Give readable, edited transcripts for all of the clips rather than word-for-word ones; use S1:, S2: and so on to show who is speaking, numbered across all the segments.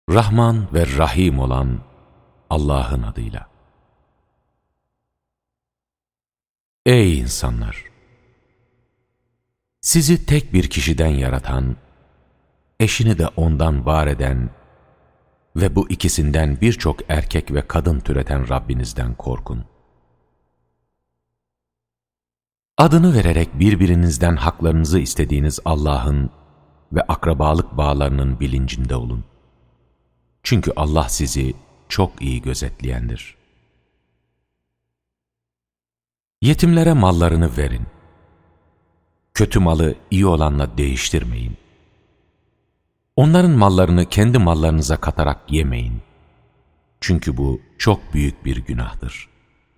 S1: Rahman ve Rahim olan Allah'ın adıyla. Ey insanlar! Sizi tek bir kişiden yaratan, eşini de ondan var eden ve bu ikisinden birçok erkek ve kadın türeten Rabbinizden korkun. Adını vererek birbirinizden haklarınızı istediğiniz Allah'ın ve akrabalık bağlarının bilincinde olun. Çünkü Allah sizi çok iyi gözetleyendir. Yetimlere mallarını verin. Kötü malı iyi olanla değiştirmeyin. Onların mallarını kendi mallarınıza katarak yemeyin. Çünkü bu çok büyük bir günahtır.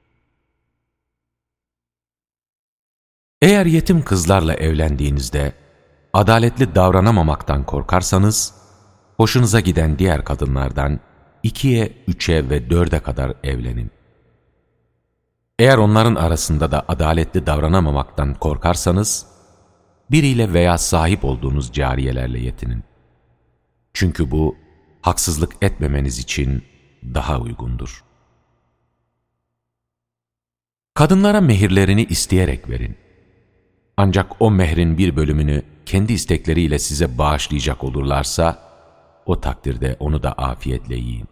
S1: Eğer yetim kızlarla evlendiğinizde adaletli davranamamaktan korkarsanız, hoşunuza giden diğer kadınlardan 2'ye, 3'e ve 4'e kadar evlenin. Eğer onların arasında da adaletli davranamamaktan korkarsanız, biriyle veya sahip olduğunuz cariyelerle yetinin. Çünkü bu, haksızlık etmemeniz için daha uygundur. Kadınlara mehirlerini isteyerek verin. Ancak o mehrin bir bölümünü kendi istekleriyle size bağışlayacak olurlarsa, o takdirde onu da afiyetle yiyin.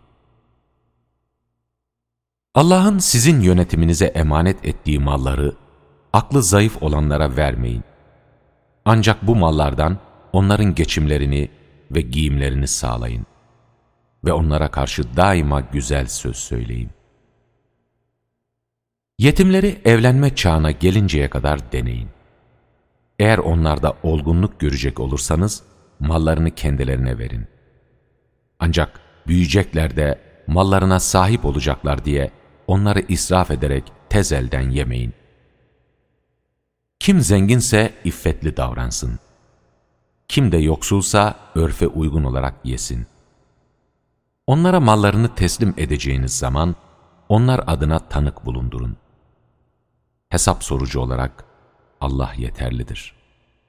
S1: Allah'ın sizin yönetiminize emanet ettiği malları, aklı zayıf olanlara vermeyin. Ancak bu mallardan onların geçimlerini ve giyimlerini sağlayın. Ve onlara karşı daima güzel söz söyleyin. Yetimleri evlenme çağına gelinceye kadar deneyin. Eğer onlarda olgunluk görecek olursanız, mallarını kendilerine verin. Ancak büyüyecekler de mallarına sahip olacaklar diye onları israf ederek tez elden yemeyin. Kim zenginse iffetli davransın. Kim de yoksulsa örfe uygun olarak yesin. Onlara mallarını teslim edeceğiniz zaman onlar adına tanık bulundurun. Hesap sorucu olarak Allah yeterlidir.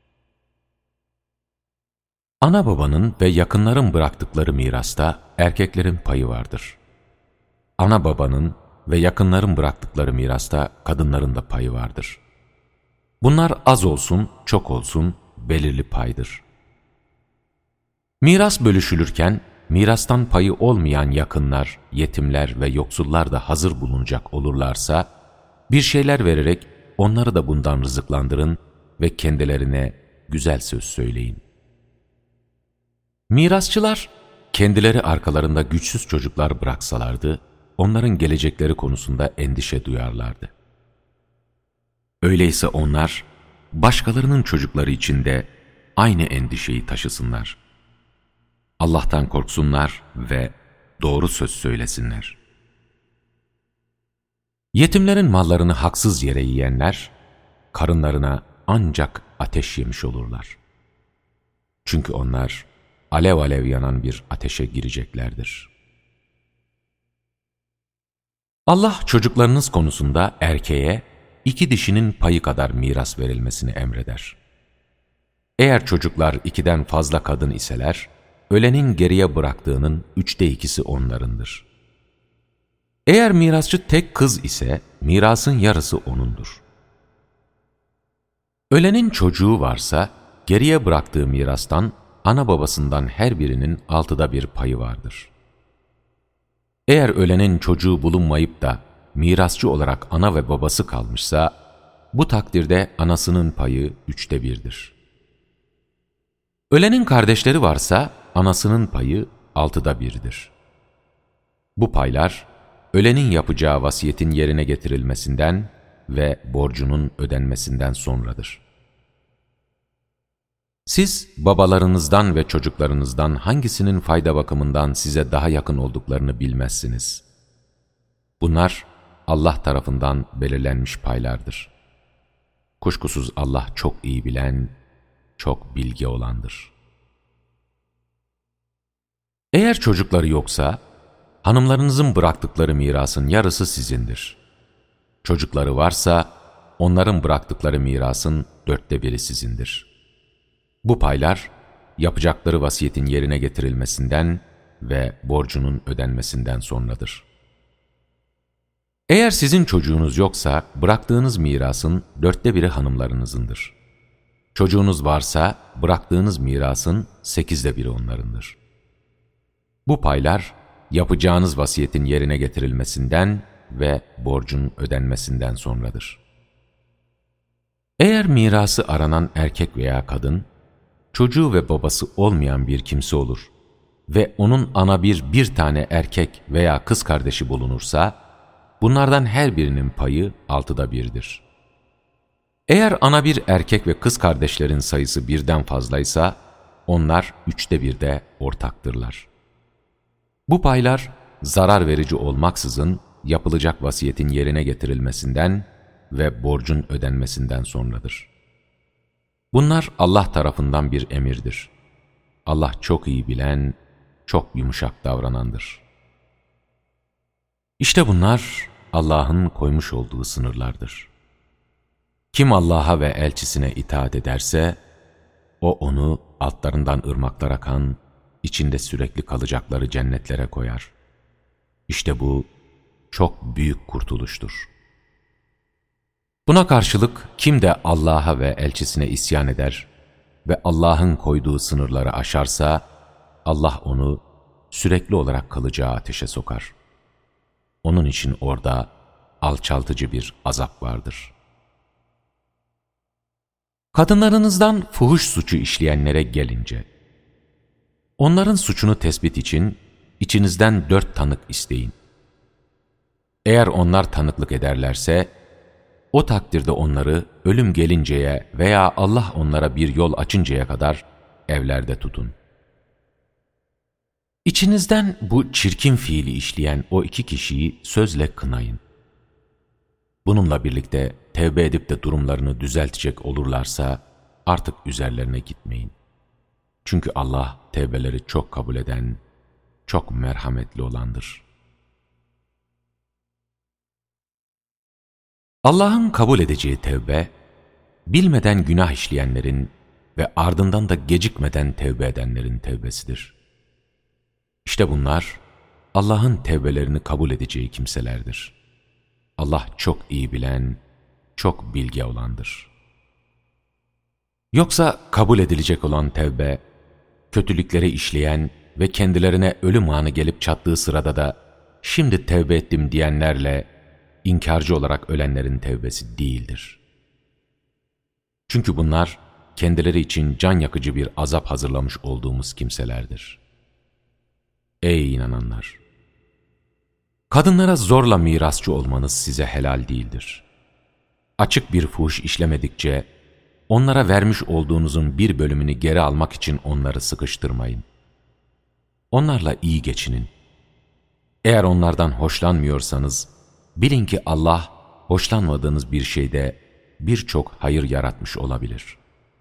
S1: Ana babanın ve yakınların bıraktıkları mirasta erkeklerin payı vardır. Ana babanın ve yakınların bıraktıkları mirasta kadınların da payı vardır. Bunlar az olsun, çok olsun belirli paydır. Miras bölüşülürken mirastan payı olmayan yakınlar, yetimler ve yoksullar da hazır bulunacak olurlarsa, bir şeyler vererek onları da bundan rızıklandırın ve kendilerine güzel söz söyleyin. Mirasçılar, kendileri arkalarında güçsüz çocuklar bıraksalardı, onların gelecekleri konusunda endişe duyarlardı. Öyleyse onlar, başkalarının çocukları için de aynı endişeyi taşısınlar. Allah'tan korksunlar ve doğru söz söylesinler. Yetimlerin mallarını haksız yere yiyenler, karınlarına ancak ateş yemiş olurlar. Çünkü onlar, alev alev yanan bir ateşe gireceklerdir. Allah çocuklarınız konusunda erkeğe 2 dişinin payı kadar miras verilmesini emreder. Eğer çocuklar 2'den fazla kadın iseler, ölenin geriye bıraktığının 3'te 2'si onlarındır. Eğer mirasçı tek kız ise, mirasın yarısı onundur. Ölenin çocuğu varsa, geriye bıraktığı mirastan, ana babasından her birinin 6'da 1 payı vardır. Eğer ölenin çocuğu bulunmayıp da mirasçı olarak ana ve babası kalmışsa, bu takdirde anasının payı 3'te 1'dir. Ölenin kardeşleri varsa, anasının payı 6'da 1'dir. Bu paylar, ölenin yapacağı vasiyetin yerine getirilmesinden ve borcunun ödenmesinden sonradır. Siz babalarınızdan ve çocuklarınızdan hangisinin fayda bakımından size daha yakın olduklarını bilmezsiniz. Bunlar Allah tarafından belirlenmiş paylardır. Kuşkusuz Allah çok iyi bilen, çok bilge olandır. Eğer çocukları yoksa, hanımlarınızın bıraktıkları mirasın yarısı sizindir. Çocukları varsa, onların bıraktıkları mirasın 4'te 1'i sizindir. Bu paylar, yapacakları vasiyetin yerine getirilmesinden ve borcunun ödenmesinden sonradır. Eğer sizin çocuğunuz yoksa bıraktığınız mirasın 1/4 hanımlarınızındır. Çocuğunuz varsa bıraktığınız mirasın 8'de 1 onlarındır. Bu paylar yapacağınız vasiyetin yerine getirilmesinden ve borcun ödenmesinden sonradır. Eğer mirası aranan erkek veya kadın, çocuğu ve babası olmayan bir kimse olur ve onun ana bir tane erkek veya kız kardeşi bulunursa, bunlardan her birinin payı 1/6'dir. Eğer ana bir erkek ve kız kardeşlerin sayısı birden fazlaysa, onlar 1/3'de ortaktırlar. Bu paylar zarar verici olmaksızın yapılacak vasiyetin yerine getirilmesinden ve borcun ödenmesinden sonradır. Bunlar Allah tarafından bir emirdir. Allah çok iyi bilen, çok yumuşak davranandır. İşte bunlar Allah'ın koymuş olduğu sınırlardır. Kim Allah'a ve elçisine itaat ederse, o onu altlarından ırmaklar akan, içinde sürekli kalacakları cennetlere koyar. İşte bu çok büyük kurtuluştur. Buna karşılık kim de Allah'a ve elçisine isyan eder ve Allah'ın koyduğu sınırları aşarsa, Allah onu sürekli olarak kalacağı ateşe sokar. Onun için orada alçaltıcı bir azap vardır. Kadınlarınızdan fuhuş suçu işleyenlere gelince, onların suçunu tespit için içinizden 4 tanık isteyin. Eğer onlar tanıklık ederlerse, o takdirde onları ölüm gelinceye veya Allah onlara bir yol açıncaya kadar evlerde tutun. İçinizden bu çirkin fiili işleyen o 2 kişiyi sözle kınayın. Bununla birlikte tevbe edip de durumlarını düzeltecek olurlarsa artık üzerlerine gitmeyin. Çünkü Allah tevbeleri çok kabul eden, çok merhametli olandır. Allah'ın kabul edeceği tevbe, bilmeden günah işleyenlerin ve ardından da gecikmeden tevbe edenlerin tevbesidir. İşte bunlar Allah'ın tevbelerini kabul edeceği kimselerdir. Allah çok iyi bilen, çok bilge olandır. Yoksa kabul edilecek olan tevbe, kötülükleri işleyen ve kendilerine ölüm anı gelip çattığı sırada da şimdi tevbe ettim diyenlerle inkarcı olarak ölenlerin tevbesi değildir. Çünkü bunlar kendileri için can yakıcı bir azap hazırlamış olduğumuz kimselerdir. Ey inananlar! Kadınlara zorla mirasçı olmanız size helal değildir. Açık bir fuhuş işlemedikçe, onlara vermiş olduğunuzun bir bölümünü geri almak için onları sıkıştırmayın. Onlarla iyi geçinin. Eğer onlardan hoşlanmıyorsanız, bilin ki Allah, hoşlanmadığınız bir şeyde birçok hayır yaratmış olabilir.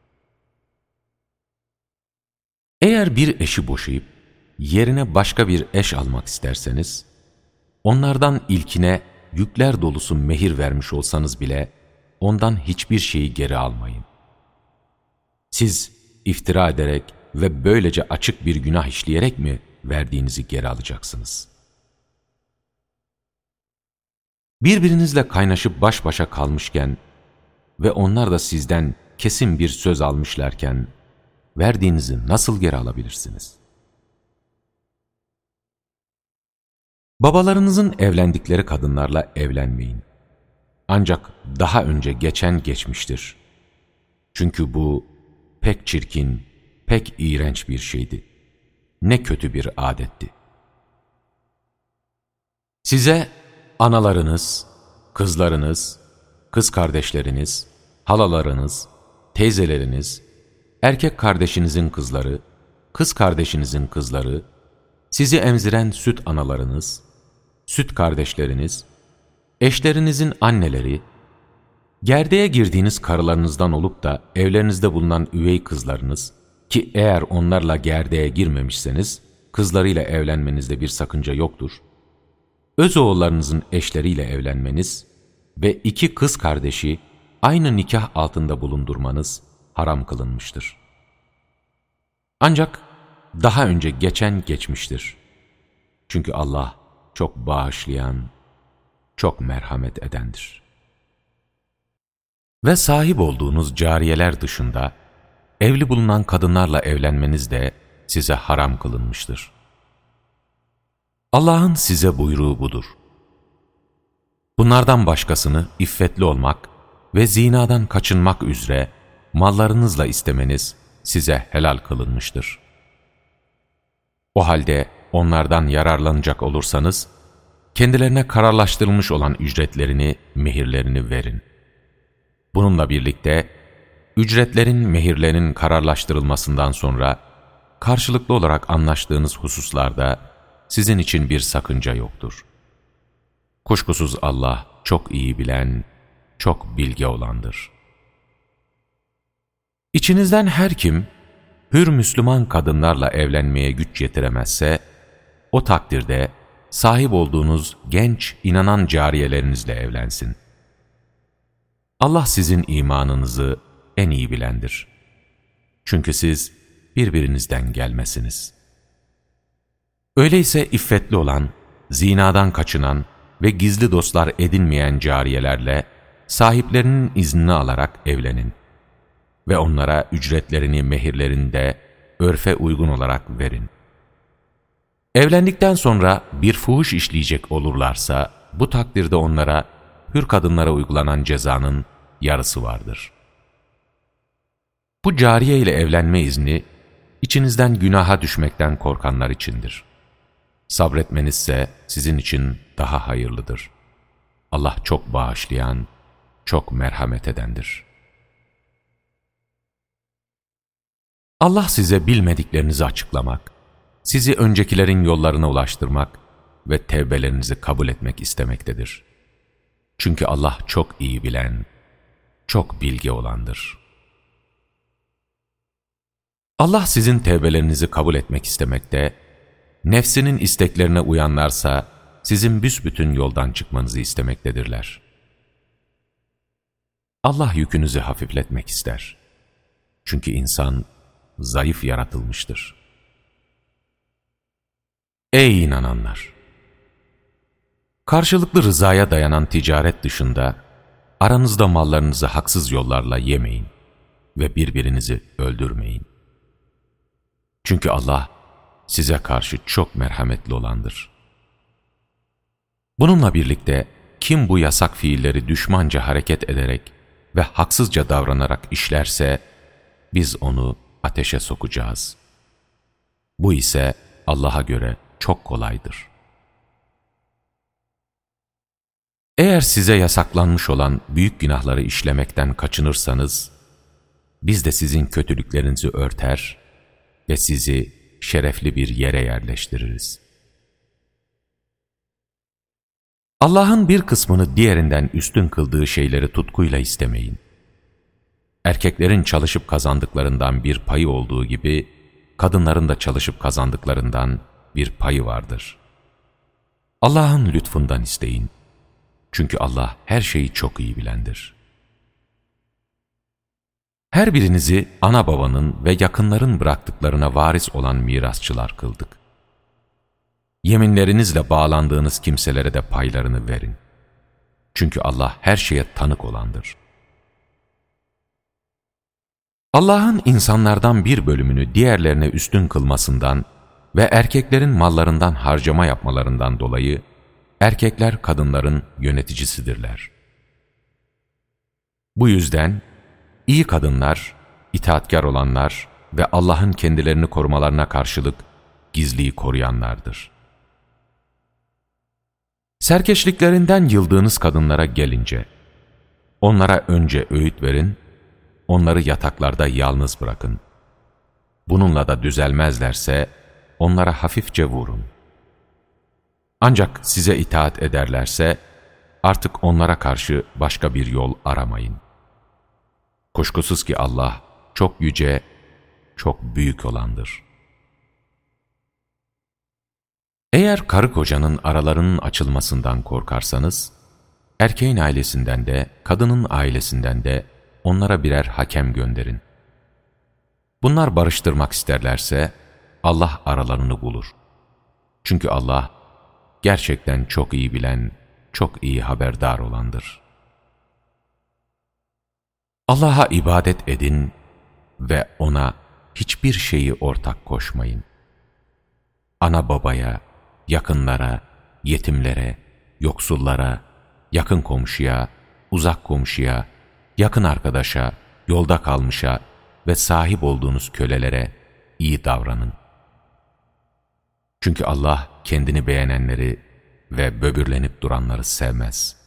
S1: Eğer bir eşi boşayıp, yerine başka bir eş almak isterseniz, onlardan ilkine yükler dolusu mehir vermiş olsanız bile, ondan hiçbir şeyi geri almayın. Siz iftira ederek ve böylece açık bir günah işleyerek mi verdiğinizi geri alacaksınız? Birbirinizle kaynaşıp baş başa kalmışken ve onlar da sizden kesin bir söz almışlarken, verdiğinizi nasıl geri alabilirsiniz? Babalarınızın evlendikleri kadınlarla evlenmeyin. Ancak daha önce geçen geçmiştir. Çünkü bu pek çirkin, pek iğrenç bir şeydi. Ne kötü bir adetti. Size analarınız, kızlarınız, kız kardeşleriniz, halalarınız, teyzeleriniz, erkek kardeşinizin kızları, kız kardeşinizin kızları, sizi emziren süt analarınız, süt kardeşleriniz, eşlerinizin anneleri, gerdeğe girdiğiniz karılarınızdan olup da evlerinizde bulunan üvey kızlarınız, ki eğer onlarla gerdeğe girmemişseniz, kızlarıyla evlenmenizde bir sakınca yoktur, öz oğullarınızın eşleriyle evlenmeniz ve 2 kız kardeşi aynı nikah altında bulundurmanız haram kılınmıştır. Ancak daha önce geçen geçmiştir. Çünkü Allah çok bağışlayan, çok merhamet edendir. Ve sahip olduğunuz cariyeler dışında, evli bulunan kadınlarla evlenmeniz de size haram kılınmıştır. Allah'ın size buyruğu budur. Bunlardan başkasını iffetli olmak ve zinadan kaçınmak üzere mallarınızla istemeniz size helal kılınmıştır. O halde onlardan yararlanacak olursanız, kendilerine kararlaştırılmış olan ücretlerini, mehirlerini verin. Bununla birlikte, ücretlerin, mehirlerin kararlaştırılmasından sonra, karşılıklı olarak anlaştığınız hususlarda sizin için bir sakınca yoktur. Kuşkusuz Allah çok iyi bilen, çok bilge olandır. İçinizden her kim, hür Müslüman kadınlarla evlenmeye güç yetiremezse, o takdirde sahip olduğunuz genç, inanan cariyelerinizle evlensin. Allah sizin imanınızı en iyi bilendir. Çünkü siz birbirinizden gelmesiniz. Öyleyse iffetli olan, zinadan kaçınan ve gizli dostlar edinmeyen cariyelerle sahiplerinin iznini alarak evlenin ve onlara ücretlerini, mehirlerini de örfe uygun olarak verin. Evlendikten sonra bir fuhuş işleyecek olurlarsa, bu takdirde onlara, hür kadınlara uygulanan cezanın yarısı vardır. Bu cariye ile evlenme izni, içinizden günaha düşmekten korkanlar içindir. Sabretmenizse sizin için daha hayırlıdır. Allah çok bağışlayan, çok merhamet edendir. Allah size bilmediklerinizi açıklamak, sizi öncekilerin yollarına ulaştırmak ve tevbelerinizi kabul etmek istemektedir. Çünkü Allah çok iyi bilen, çok bilge olandır. Allah sizin tevbelerinizi kabul etmek istemekte, nefsinin isteklerine uyanlarsa sizin büsbütün yoldan çıkmanızı istemektedirler. Allah yükünüzü hafifletmek ister. Çünkü insan zayıf yaratılmıştır. Ey inananlar! Karşılıklı rızaya dayanan ticaret dışında, aranızda mallarınızı haksız yollarla yemeyin ve birbirinizi öldürmeyin. Çünkü Allah size karşı çok merhametli olandır. Bununla birlikte kim bu yasak fiilleri düşmanca hareket ederek ve haksızca davranarak işlerse, biz onu ateşe sokacağız. Bu ise Allah'a göre çok kolaydır. Eğer size yasaklanmış olan büyük günahları işlemekten kaçınırsanız, biz de sizin kötülüklerinizi örter ve sizi şerefli bir yere yerleştiririz. Allah'ın bir kısmını diğerinden üstün kıldığı şeyleri tutkuyla istemeyin. Erkeklerin çalışıp kazandıklarından bir payı olduğu gibi, kadınların da çalışıp kazandıklarından bir payı vardır. Allah'ın lütfundan isteyin. Çünkü Allah her şeyi çok iyi bilendir. Her birinizi ana babanın ve yakınların bıraktıklarına varis olan mirasçılar kıldık. Yeminlerinizle bağlandığınız kimselere de paylarını verin. Çünkü Allah her şeye tanık olandır. Allah'ın insanlardan bir bölümünü diğerlerine üstün kılmasından ve erkeklerin mallarından harcama yapmalarından dolayı, erkekler kadınların yöneticisidirler. Bu yüzden iyi kadınlar, itaatkar olanlar ve Allah'ın kendilerini korumalarına karşılık gizliyi koruyanlardır. Serkeşliklerinden yıldığınız kadınlara gelince, onlara önce öğüt verin, onları yataklarda yalnız bırakın. Bununla da düzelmezlerse, onlara hafifçe vurun. Ancak size itaat ederlerse, artık onlara karşı başka bir yol aramayın. Kuşkusuz ki Allah çok yüce, çok büyük olandır. Eğer karı kocanın aralarının açılmasından korkarsanız, erkeğin ailesinden de, kadının ailesinden de onlara birer hakem gönderin. Bunlar barıştırmak isterlerse, Allah aralarını bulur. Çünkü Allah gerçekten çok iyi bilen, çok iyi haberdar olandır. Allah'a ibadet edin ve O'na hiçbir şeyi ortak koşmayın. Ana babaya, yakınlara, yetimlere, yoksullara, yakın komşuya, uzak komşuya, yakın arkadaşa, yolda kalmışa ve sahip olduğunuz kölelere iyi davranın. Çünkü Allah kendini beğenenleri ve böbürlenip duranları sevmez.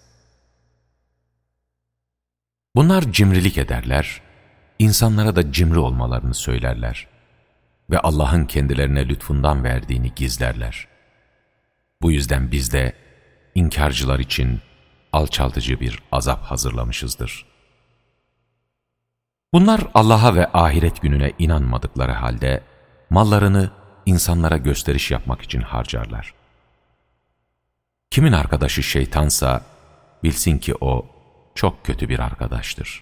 S1: Bunlar cimrilik ederler, insanlara da cimri olmalarını söylerler ve Allah'ın kendilerine lütfundan verdiğini gizlerler. Bu yüzden biz de inkarcılar için alçaltıcı bir azap hazırlamışızdır. Bunlar Allah'a ve ahiret gününe inanmadıkları halde mallarını insanlara gösteriş yapmak için harcarlar. Kimin arkadaşı şeytansa bilsin ki o çok kötü bir arkadaştır.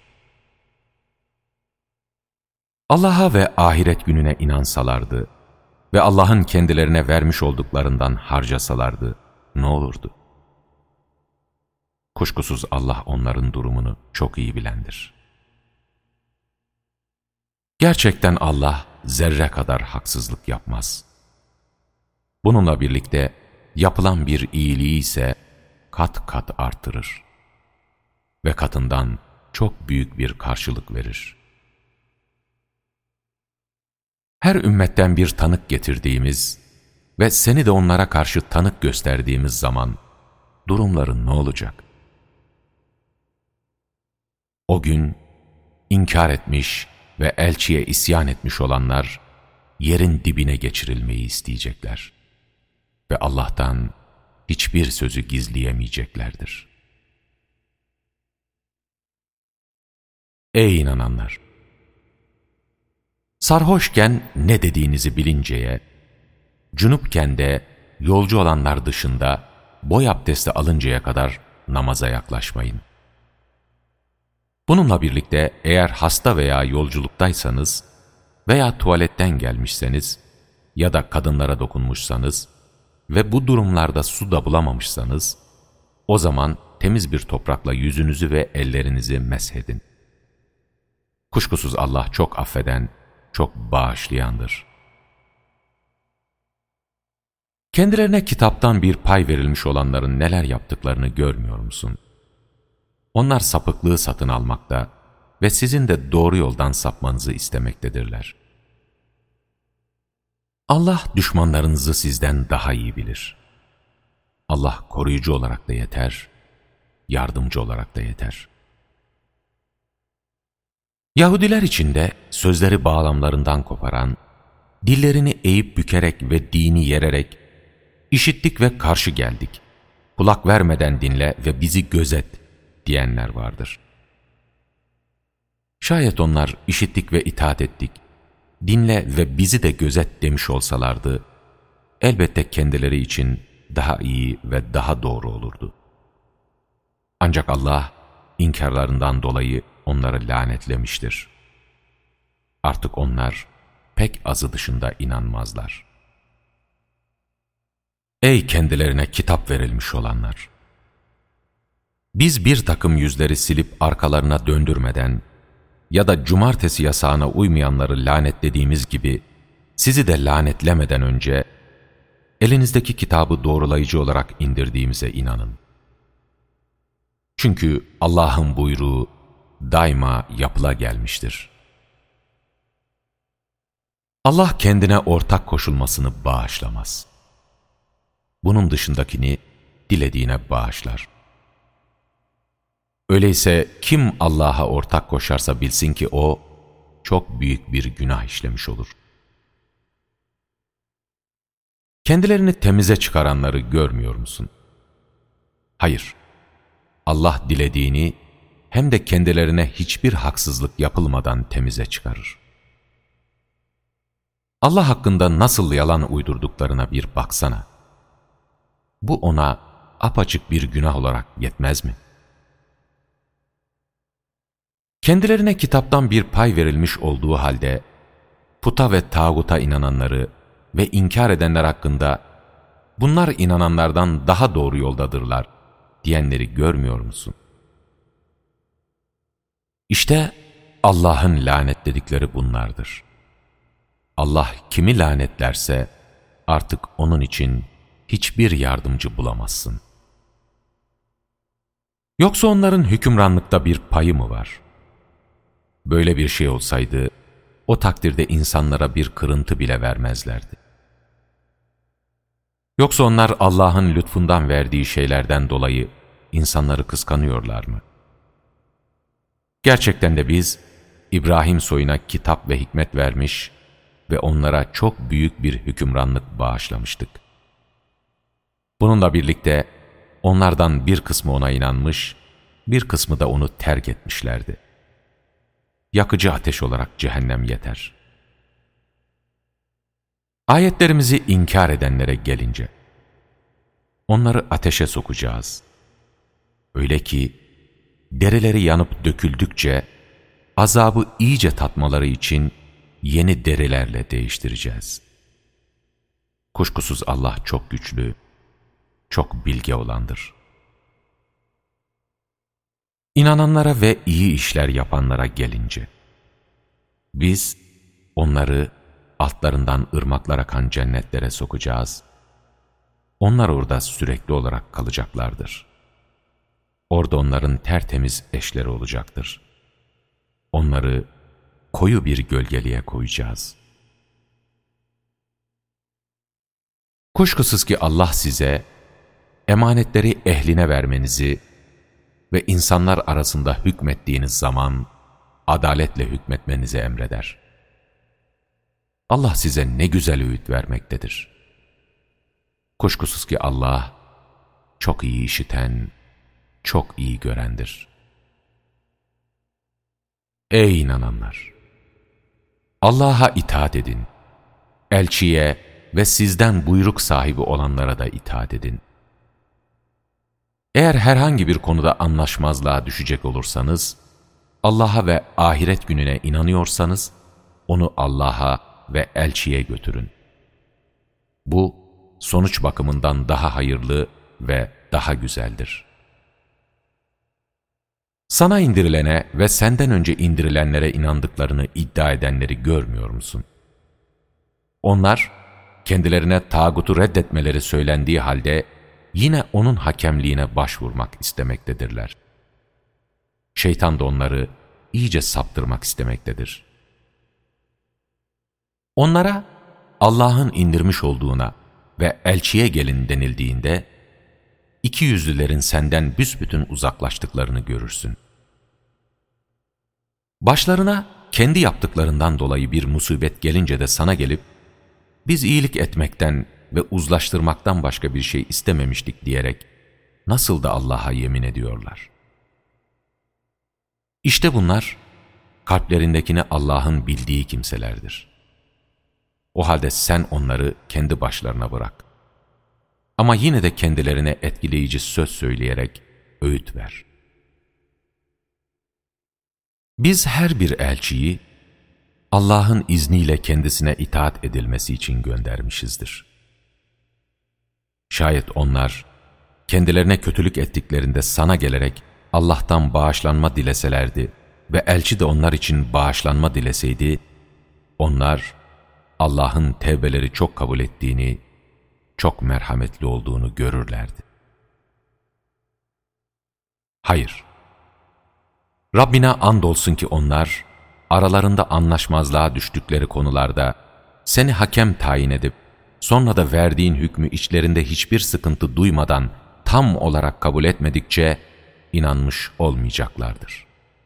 S1: Allah'a ve ahiret gününe inansalardı ve Allah'ın kendilerine vermiş olduklarından harcasalardı ne olurdu? Kuşkusuz Allah onların durumunu çok iyi bilendir. Gerçekten Allah zerre kadar haksızlık yapmaz. Bununla birlikte yapılan bir iyiliği ise kat kat artırır ve katından çok büyük bir karşılık verir. Her ümmetten bir tanık getirdiğimiz ve seni de onlara karşı tanık gösterdiğimiz zaman durumların ne olacak? O gün inkar etmiş ve elçiye isyan etmiş olanlar yerin dibine geçirilmeyi isteyecekler ve Allah'tan hiçbir sözü gizleyemeyeceklerdir. Ey inananlar! Sarhoşken ne dediğinizi bilinceye, cünüpken de yolcu olanlar dışında boy abdesti alıncaya kadar namaza yaklaşmayın. Bununla birlikte eğer hasta veya yolculuktaysanız veya tuvaletten gelmişseniz ya da kadınlara dokunmuşsanız ve bu durumlarda su da bulamamışsanız, o zaman temiz bir toprakla yüzünüzü ve ellerinizi meshedin. Kuşkusuz Allah çok affeden, çok bağışlayandır. Kendilerine kitaptan bir pay verilmiş olanların neler yaptıklarını görmüyor musun? Onlar sapıklığı satın almakta ve sizin de doğru yoldan sapmanızı istemektedirler. Allah düşmanlarınızı sizden daha iyi bilir. Allah koruyucu olarak da yeter, yardımcı olarak da yeter. Yahudiler içinde sözleri bağlamlarından koparan, dillerini eğip bükerek ve dini yererek, işittik ve karşı geldik, kulak vermeden dinle ve bizi gözet diyenler vardır. Şayet onlar işittik ve itaat ettik, dinle ve bizi de gözet demiş olsalardı, elbette kendileri için daha iyi ve daha doğru olurdu. Ancak Allah inkarlarından dolayı onları lanetlemiştir. Artık onlar pek azı dışında inanmazlar. Ey kendilerine kitap verilmiş olanlar! Biz bir takım yüzleri silip arkalarına döndürmeden ya da cumartesi yasağına uymayanları lanetlediğimiz gibi sizi de lanetlemeden önce elinizdeki kitabı doğrulayıcı olarak indirdiğimize inanın. Çünkü Allah'ın buyruğu daima yapıla gelmiştir. Allah kendine ortak koşulmasını bağışlamaz. Bunun dışındakini dilediğine bağışlar. Öyleyse kim Allah'a ortak koşarsa bilsin ki o çok büyük bir günah işlemiş olur. Kendilerini temize çıkaranları görmüyor musun? Hayır, Allah dilediğini hem de kendilerine hiçbir haksızlık yapılmadan temize çıkarır. Allah hakkında nasıl yalan uydurduklarına bir baksana. Bu ona apaçık bir günah olarak yetmez mi? Kendilerine kitaptan bir pay verilmiş olduğu halde, puta ve tağuta inananları ve inkar edenler hakkında bunlar inananlardan daha doğru yoldadırlar diyenleri görmüyor musun? İşte Allah'ın lanetledikleri bunlardır. Allah kimi lanetlerse artık onun için hiçbir yardımcı bulamazsın. Yoksa onların hükümranlıkta bir payı mı var? Böyle bir şey olsaydı, o takdirde insanlara bir kırıntı bile vermezlerdi. Yoksa onlar Allah'ın lütfundan verdiği şeylerden dolayı insanları kıskanıyorlar mı? Gerçekten de biz, İbrahim soyuna kitap ve hikmet vermiş ve onlara çok büyük bir hükümranlık bağışlamıştık. Bununla birlikte onlardan bir kısmı ona inanmış, bir kısmı da onu terk etmişlerdi. Yakıcı ateş olarak cehennem yeter. Ayetlerimizi inkar edenlere gelince, onları ateşe sokacağız. Öyle ki, derileri yanıp döküldükçe, azabı iyice tatmaları için yeni derilerle değiştireceğiz. Kuşkusuz Allah çok güçlü, çok bilge olandır. İnananlara ve iyi işler yapanlara gelince, biz onları altlarından ırmaklar akan cennetlere sokacağız. Onlar orada sürekli olarak kalacaklardır. Orada onların tertemiz eşleri olacaktır. Onları koyu bir gölgeliğe koyacağız. Kuşkusuz ki Allah size emanetleri ehline vermenizi ve insanlar arasında hükmettiğiniz zaman adaletle hükmetmenizi emreder. Allah size ne güzel öğüt vermektedir. Kuşkusuz ki Allah çok iyi işiten, çok iyi görendir. Ey inananlar! Allah'a itaat edin. Elçiye ve sizden buyruk sahibi olanlara da itaat edin. Eğer herhangi bir konuda anlaşmazlığa düşecek olursanız, Allah'a ve ahiret gününe inanıyorsanız, onu Allah'a ve elçiye götürün. Bu, sonuç bakımından daha hayırlı ve daha güzeldir. Sana indirilene ve senden önce indirilenlere inandıklarını iddia edenleri görmüyor musun? Onlar, kendilerine tağutu reddetmeleri söylendiği halde, yine onun hakemliğine başvurmak istemektedirler. Şeytan da onları iyice saptırmak istemektedir. Onlara Allah'ın indirmiş olduğuna ve elçiye gelin denildiğinde, ikiyüzlülerin senden büsbütün uzaklaştıklarını görürsün. Başlarına kendi yaptıklarından dolayı bir musibet gelince de sana gelip, biz iyilik etmekten ve uzlaştırmaktan başka bir şey istememiştik diyerek, nasıl da Allah'a yemin ediyorlar. İşte bunlar, kalplerindekini Allah'ın bildiği kimselerdir. O halde sen onları kendi başlarına bırak. Ama yine de kendilerine etkileyici söz söyleyerek öğüt ver. Biz her bir elçiyi, Allah'ın izniyle kendisine itaat edilmesi için göndermişizdir. Şayet onlar, kendilerine kötülük ettiklerinde sana gelerek Allah'tan bağışlanma dileselerdi ve elçi de onlar için bağışlanma dileseydi, onlar, Allah'ın tevbeleri çok kabul ettiğini, çok merhametli olduğunu görürlerdi. Hayır, Rabbine andolsun ki onlar, aralarında anlaşmazlığa düştükleri konularda seni hakem tayin edip, sonra da verdiğin hükmü içlerinde hiçbir sıkıntı duymadan tam olarak kabul etmedikçe inanmış olmayacaklardır.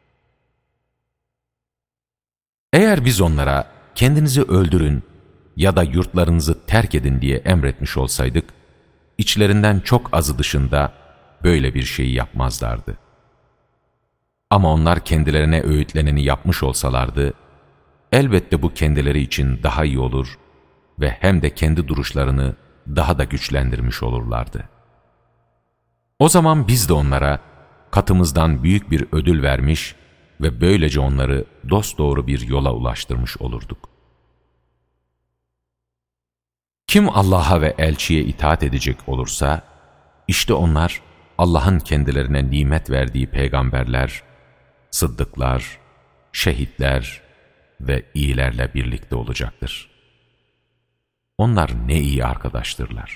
S1: Eğer biz onlara kendinizi öldürün ya da yurtlarınızı terk edin diye emretmiş olsaydık, içlerinden çok azı dışında böyle bir şeyi yapmazlardı. Ama onlar kendilerine öğütleneni yapmış olsalardı, elbette bu kendileri için daha iyi olur ve hem de kendi duruşlarını daha da güçlendirmiş olurlardı. O zaman biz de onlara katımızdan büyük bir ödül vermiş ve böylece onları dosdoğru bir yola ulaştırmış olurduk. Kim Allah'a ve elçiye itaat edecek olursa, işte onlar Allah'ın kendilerine nimet verdiği peygamberler, sıddıklar, şehitler ve iyilerle birlikte olacaktır. Onlar ne iyi arkadaştırlar.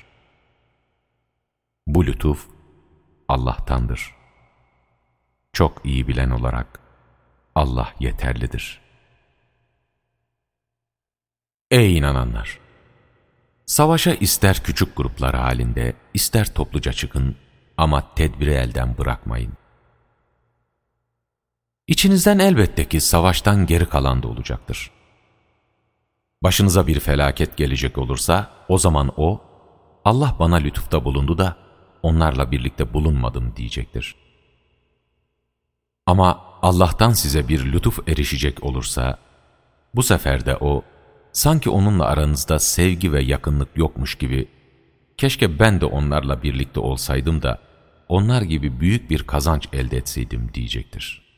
S1: Bu lütuf Allah'tandır. Çok iyi bilen olarak Allah yeterlidir. Ey inananlar! Savaşa ister küçük gruplar halinde, ister topluca çıkın ama tedbiri elden bırakmayın. İçinizden elbette ki savaştan geri kalan da olacaktır. Başınıza bir felaket gelecek olursa, o zaman o, Allah bana lütufta bulundu da onlarla birlikte bulunmadım diyecektir. Ama Allah'tan size bir lütuf erişecek olursa, bu sefer de o, sanki onunla aranızda sevgi ve yakınlık yokmuş gibi, keşke ben de onlarla birlikte olsaydım da, onlar gibi büyük bir kazanç elde etseydim diyecektir.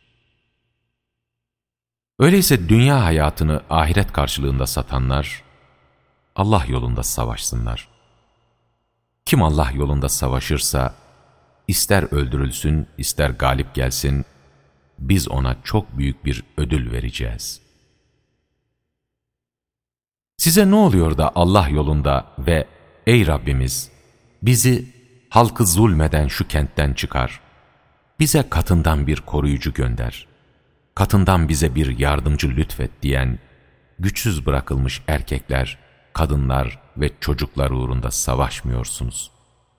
S1: Öyleyse dünya hayatını ahiret karşılığında satanlar, Allah yolunda savaşsınlar. Kim Allah yolunda savaşırsa, ister öldürülsün, ister galip gelsin, biz ona çok büyük bir ödül vereceğiz. Size ne oluyor da Allah yolunda ve ey Rabbimiz, bizi halkı zulmeden şu kentten çıkar, bize katından bir koruyucu gönder, katından bize bir yardımcı lütfet diyen, güçsüz bırakılmış erkekler, kadınlar ve çocuklar uğrunda savaşmıyorsunuz.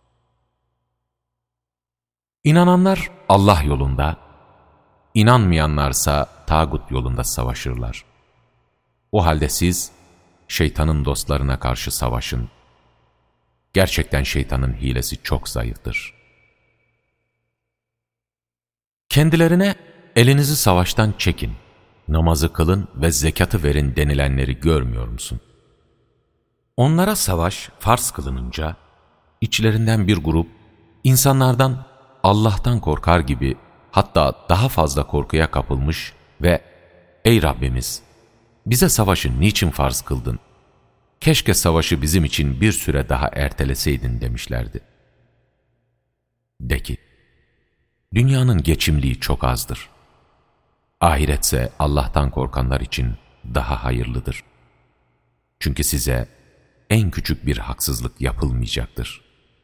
S1: İnananlar Allah yolunda, inanmayanlarsa tağut yolunda savaşırlar. O halde siz, şeytanın dostlarına karşı savaşın. Gerçekten şeytanın hilesi çok zayıftır. Kendilerine elinizi savaştan çekin, namazı kılın ve zekatı verin denilenleri görmüyor musun? Onlara savaş farz kılınınca, içlerinden bir grup, insanlardan Allah'tan korkar gibi, hatta daha fazla korkuya kapılmış ve ''Ey Rabbimiz, bize savaşı niçin farz kıldın? Keşke savaşı bizim için bir süre daha erteleseydin.'' demişlerdi. De ki, dünyanın geçimliği çok azdır. Ahiretse Allah'tan korkanlar için daha hayırlıdır. Çünkü size en küçük bir haksızlık yapılmayacaktır.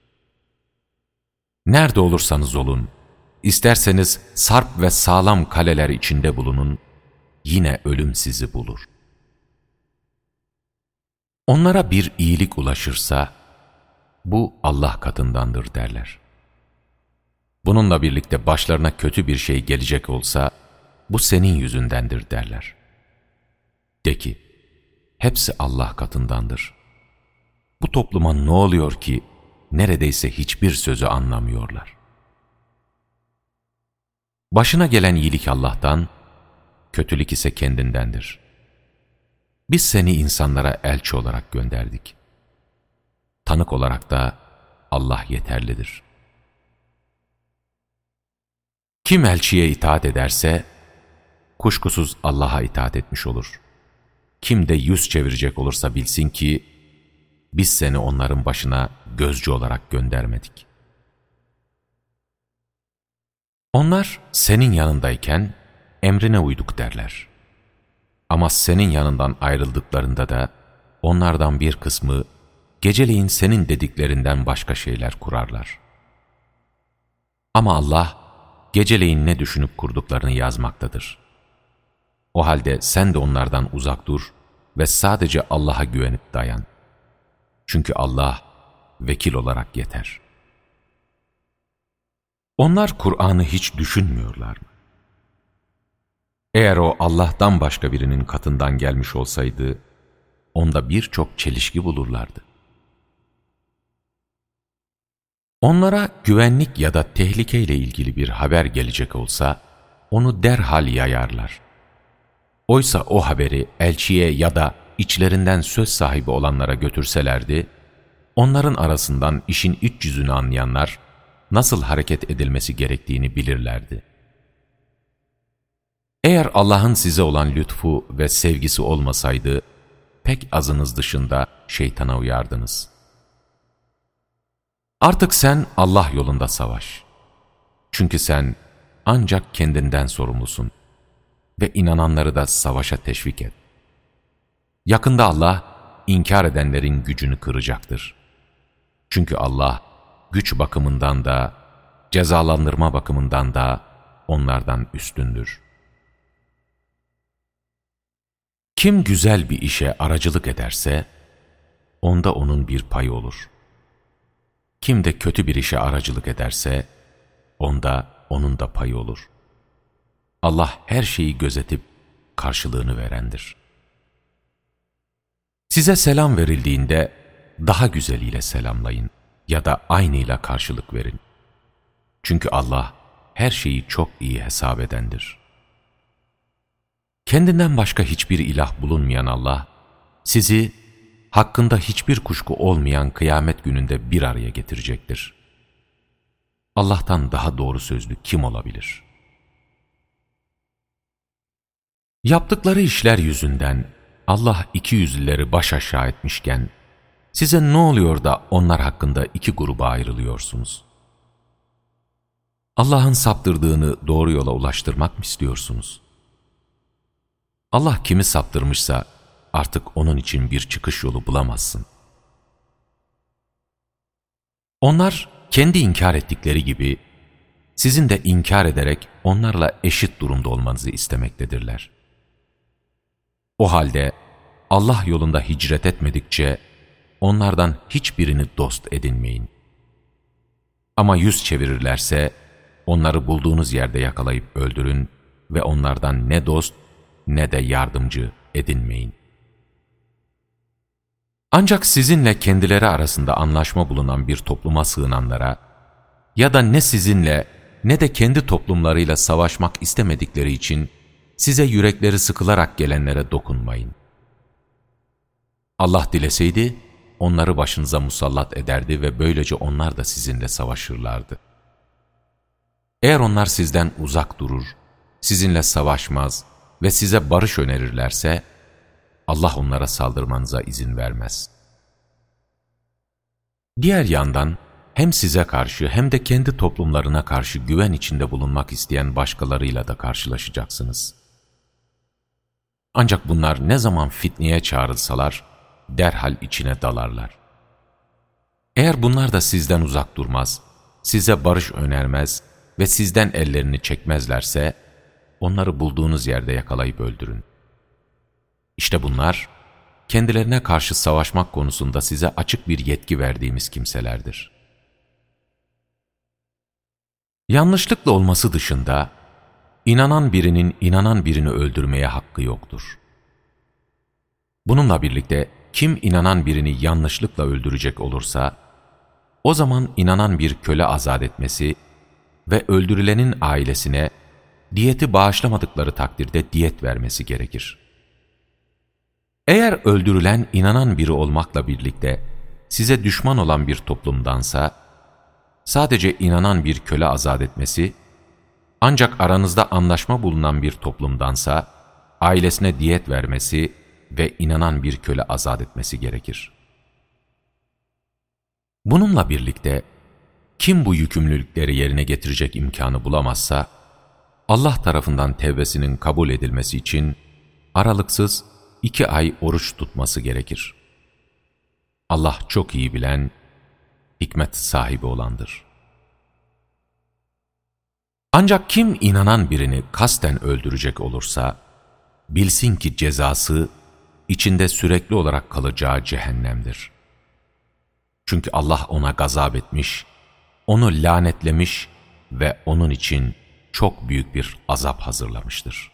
S1: Nerede olursanız olun, isterseniz sarp ve sağlam kaleler içinde bulunun, yine ölüm sizi bulur. Onlara bir iyilik ulaşırsa, bu Allah katındandır derler. Bununla birlikte başlarına kötü bir şey gelecek olsa, bu senin yüzündendir derler. De ki, hepsi Allah katındandır. Bu topluma ne oluyor ki, neredeyse hiçbir sözü anlamıyorlar. Başına gelen iyilik Allah'tan, kötülük ise kendindendir. Biz seni insanlara elçi olarak gönderdik. Tanık olarak da Allah yeterlidir. Kim elçiye itaat ederse, kuşkusuz Allah'a itaat etmiş olur. Kim de yüz çevirecek olursa bilsin ki, biz seni onların başına gözcü olarak göndermedik. Onlar senin yanındayken emrine uyduk derler. Ama senin yanından ayrıldıklarında da onlardan bir kısmı geceleyin senin dediklerinden başka şeyler kurarlar. Ama Allah geceleyin ne düşünüp kurduklarını yazmaktadır. O halde sen de onlardan uzak dur ve sadece Allah'a güvenip dayan. Çünkü Allah vekil olarak yeter. Onlar Kur'an'ı hiç düşünmüyorlar mı? Eğer o Allah'tan başka birinin katından gelmiş olsaydı, onda birçok çelişki bulurlardı. Onlara güvenlik ya da tehlikeyle ilgili bir haber gelecek olsa, onu derhal yayarlar. Oysa o haberi elçiye ya da içlerinden söz sahibi olanlara götürselerdi, onların arasından işin iç yüzünü anlayanlar, nasıl hareket edilmesi gerektiğini bilirlerdi. Eğer Allah'ın size olan lütfu ve sevgisi olmasaydı, pek azınız dışında şeytana uyardınız. Artık sen Allah yolunda savaş. Çünkü sen ancak kendinden sorumlusun ve inananları da savaşa teşvik et. Yakında Allah inkar edenlerin gücünü kıracaktır. Çünkü Allah güç bakımından da, cezalandırma bakımından da onlardan üstündür. Kim güzel bir işe aracılık ederse, onda onun bir payı olur. Kim de kötü bir işe aracılık ederse, onda onun da payı olur. Allah her şeyi gözetip karşılığını verendir. Size selam verildiğinde daha güzeliyle selamlayın ya da aynıyla karşılık verin. Çünkü Allah her şeyi çok iyi hesap edendir. Kendinden başka hiçbir ilah bulunmayan Allah, sizi hakkında hiçbir kuşku olmayan kıyamet gününde bir araya getirecektir. Allah'tan daha doğru sözlü kim olabilir? Yaptıkları işler yüzünden Allah ikiyüzlüleri baş aşağı etmişken, size ne oluyor da onlar hakkında iki gruba ayrılıyorsunuz? Allah'ın saptırdığını doğru yola ulaştırmak mı istiyorsunuz? Allah kimi saptırmışsa artık onun için bir çıkış yolu bulamazsın. Onlar kendi inkar ettikleri gibi sizin de inkar ederek onlarla eşit durumda olmanızı istemektedirler. O halde Allah yolunda hicret etmedikçe onlardan hiçbirini dost edinmeyin. Ama yüz çevirirlerse onları bulduğunuz yerde yakalayıp öldürün ve onlardan ne dost ne de yardımcı edinmeyin. Ancak sizinle kendileri arasında anlaşma bulunan bir topluma sığınanlara ya da ne sizinle ne de kendi toplumlarıyla savaşmak istemedikleri için size yürekleri sıkılarak gelenlere dokunmayın. Allah dileseydi onları başınıza musallat ederdi ve böylece onlar da sizinle savaşırlardı. Eğer onlar sizden uzak durur, sizinle savaşmaz ve size barış önerirlerse, Allah onlara saldırmanıza izin vermez. Diğer yandan, hem size karşı hem de kendi toplumlarına karşı güven içinde bulunmak isteyen başkalarıyla da karşılaşacaksınız. Ancak bunlar ne zaman fitneye çağrılsalar, derhal içine dalarlar. Eğer bunlar da sizden uzak durmaz, size barış önermez ve sizden ellerini çekmezlerse, onları bulduğunuz yerde yakalayıp öldürün. İşte bunlar, kendilerine karşı savaşmak konusunda size açık bir yetki verdiğimiz kimselerdir. Yanlışlıkla olması dışında, inanan birinin inanan birini öldürmeye hakkı yoktur. Bununla birlikte, kim inanan birini yanlışlıkla öldürecek olursa, o zaman inanan bir köle azat etmesi ve öldürülenin ailesine diyeti bağışlamadıkları takdirde diyet vermesi gerekir. Eğer öldürülen inanan biri olmakla birlikte size düşman olan bir toplumdansa, sadece inanan bir köle azat etmesi, ancak aranızda anlaşma bulunan bir toplumdansa, ailesine diyet vermesi ve inanan bir köle azat etmesi gerekir. Bununla birlikte, kim bu yükümlülükleri yerine getirecek imkanı bulamazsa, Allah tarafından tevbesinin kabul edilmesi için aralıksız 2 ay oruç tutması gerekir. Allah çok iyi bilen, hikmet sahibi olandır. Ancak kim inanan birini kasten öldürecek olursa, bilsin ki cezası, içinde sürekli olarak kalacağı cehennemdir. Çünkü Allah ona gazap etmiş, onu lanetlemiş ve onun için çok büyük bir azap hazırlamıştır.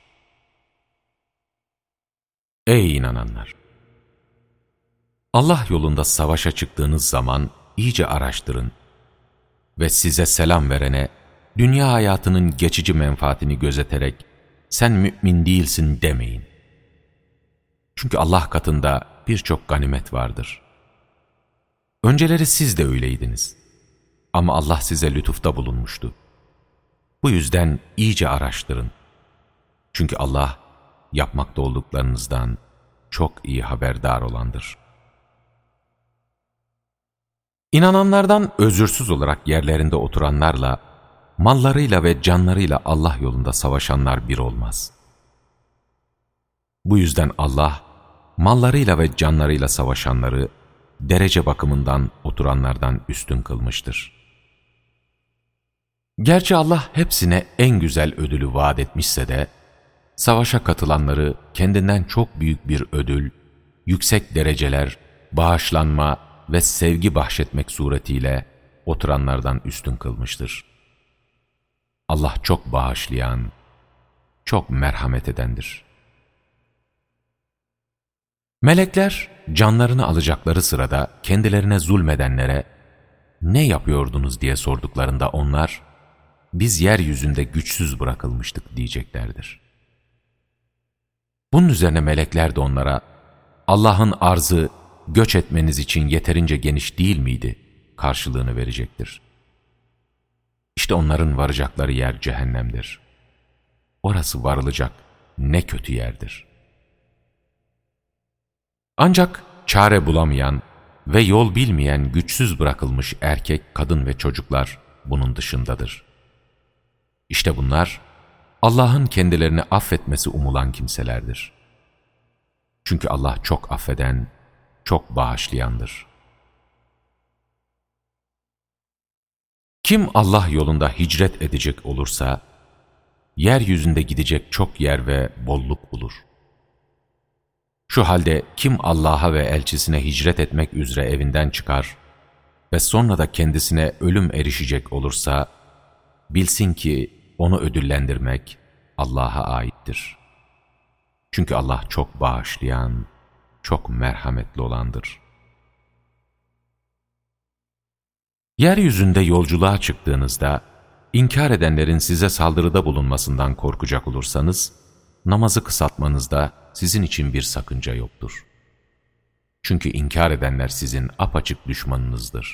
S1: Ey inananlar! Allah yolunda savaşa çıktığınız zaman iyice araştırın ve size selam verene, dünya hayatının geçici menfaatini gözeterek sen mümin değilsin demeyin. Çünkü Allah katında birçok ganimet vardır. Önceleri siz de öyleydiniz. Ama Allah size lütufta bulunmuştu. Bu yüzden iyice araştırın. Çünkü Allah yapmakta olduklarınızdan çok iyi haberdar olandır. İnananlardan özürsüz olarak yerlerinde oturanlarla, mallarıyla ve canlarıyla Allah yolunda savaşanlar bir olmaz. Bu yüzden Allah, mallarıyla ve canlarıyla savaşanları, derece bakımından oturanlardan üstün kılmıştır. Gerçi Allah hepsine en güzel ödülü vaat etmişse de, savaşa katılanları kendinden çok büyük bir ödül, yüksek dereceler, bağışlanma ve sevgi bahşetmek suretiyle oturanlardan üstün kılmıştır. Allah çok bağışlayan, çok merhamet edendir. Melekler canlarını alacakları sırada kendilerine zulmedenlere ne yapıyordunuz diye sorduklarında onlar, biz yeryüzünde güçsüz bırakılmıştık diyeceklerdir. Bunun üzerine melekler de onlara, Allah'ın arzı göç etmeniz için yeterince geniş değil miydi karşılığını verecektir. İşte onların varacakları yer cehennemdir. Orası varılacak ne kötü yerdir. Ancak çare bulamayan ve yol bilmeyen güçsüz bırakılmış erkek, kadın ve çocuklar bunun dışındadır. İşte bunlar Allah'ın kendilerini affetmesi umulan kimselerdir. Çünkü Allah çok affeden, çok bağışlayandır. Kim Allah yolunda hicret edecek olursa, yeryüzünde gidecek çok yer ve bolluk bulur. Şu halde kim Allah'a ve elçisine hicret etmek üzere evinden çıkar ve sonra da kendisine ölüm erişecek olursa, bilsin ki onu ödüllendirmek Allah'a aittir. Çünkü Allah çok bağışlayan, çok merhametli olandır. Yeryüzünde yolculuğa çıktığınızda, inkar edenlerin size saldırıda bulunmasından korkacak olursanız, namazı kısaltmanızda sizin için bir sakınca yoktur. Çünkü inkar edenler sizin apaçık düşmanınızdır.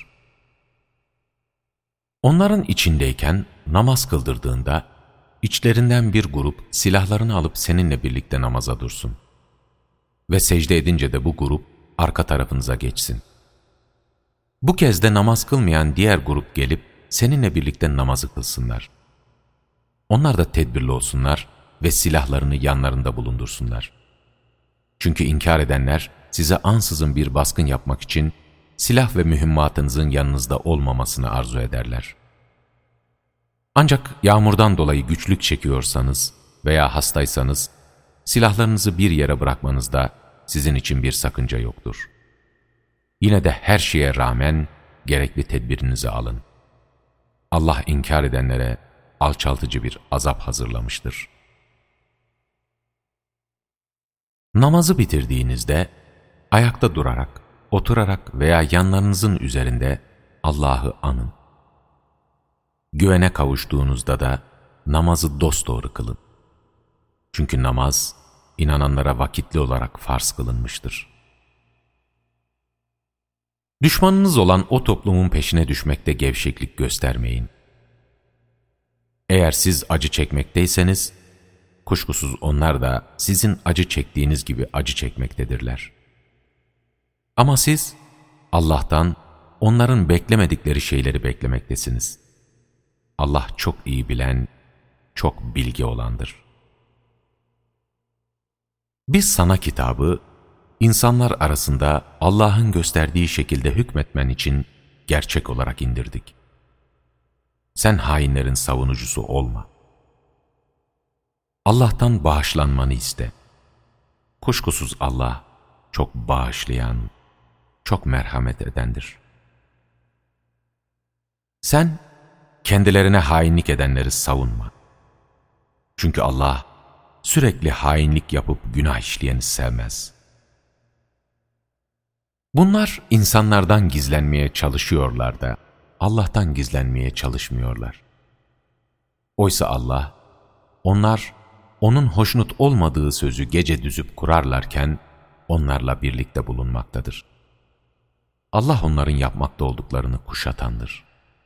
S1: Onların içindeyken namaz kıldırdığında, içlerinden bir grup silahlarını alıp seninle birlikte namaza dursun. Ve secde edince de bu grup arka tarafınıza geçsin. Bu kez de namaz kılmayan diğer grup gelip seninle birlikte namazı kılsınlar. Onlar da tedbirli olsunlar ve silahlarını yanlarında bulundursunlar. Çünkü inkar edenler size ansızın bir baskın yapmak için silah ve mühimmatınızın yanınızda olmamasını arzu ederler. Ancak yağmurdan dolayı güçlük çekiyorsanız veya hastaysanız, silahlarınızı bir yere bırakmanızda sizin için bir sakınca yoktur. Yine de her şeye rağmen gerekli tedbirinizi alın. Allah inkar edenlere alçaltıcı bir azap hazırlamıştır. Namazı bitirdiğinizde, ayakta durarak, oturarak veya yanlarınızın üzerinde Allah'ı anın. Güvene kavuştuğunuzda da namazı dosdoğru kılın. Çünkü namaz, inananlara vakitli olarak farz kılınmıştır. Düşmanınız olan o toplumun peşine düşmekte gevşeklik göstermeyin. Eğer siz acı çekmekteyseniz, kuşkusuz onlar da sizin acı çektiğiniz gibi acı çekmektedirler. Ama siz, Allah'tan onların beklemedikleri şeyleri beklemektesiniz. Allah çok iyi bilen, çok bilgi olandır. Biz sana kitabı, insanlar arasında Allah'ın gösterdiği şekilde hükmetmen için gerçek olarak indirdik. Sen hainlerin savunucusu olma. Allah'tan bağışlanmanı iste. Kuşkusuz Allah çok bağışlayan, çok merhamet edendir. Sen kendilerine hainlik edenleri savunma. Çünkü Allah sürekli hainlik yapıp günah işleyeni sevmez. Bunlar insanlardan gizlenmeye çalışıyorlar da Allah'tan gizlenmeye çalışmıyorlar. Oysa Allah, onlar onun hoşnut olmadığı sözü gece düzüp kurarlarken onlarla birlikte bulunmaktadır. Allah onların yapmakta olduklarını kuşatandır.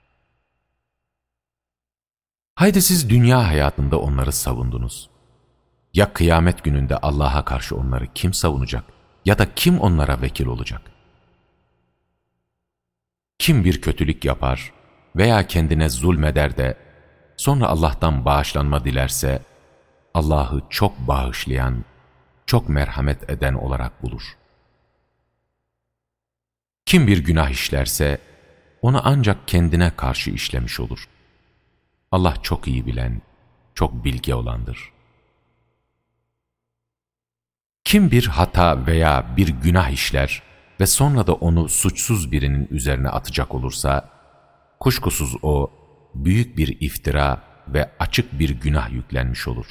S1: Haydi siz dünya hayatında onları savundunuz. Ya kıyamet gününde Allah'a karşı onları kim savunacak ya da kim onlara vekil olacak? Kim bir kötülük yapar veya kendine zulmeder de sonra Allah'tan bağışlanma dilerse, Allah'ı çok bağışlayan, çok merhamet eden olarak bulur. Kim bir günah işlerse, onu ancak kendine karşı işlemiş olur. Allah çok iyi bilen, çok bilge olandır. Kim bir hata veya bir günah işler ve sonra da onu suçsuz birinin üzerine atacak olursa, kuşkusuz o, büyük bir iftira ve açık bir günah yüklenmiş olur.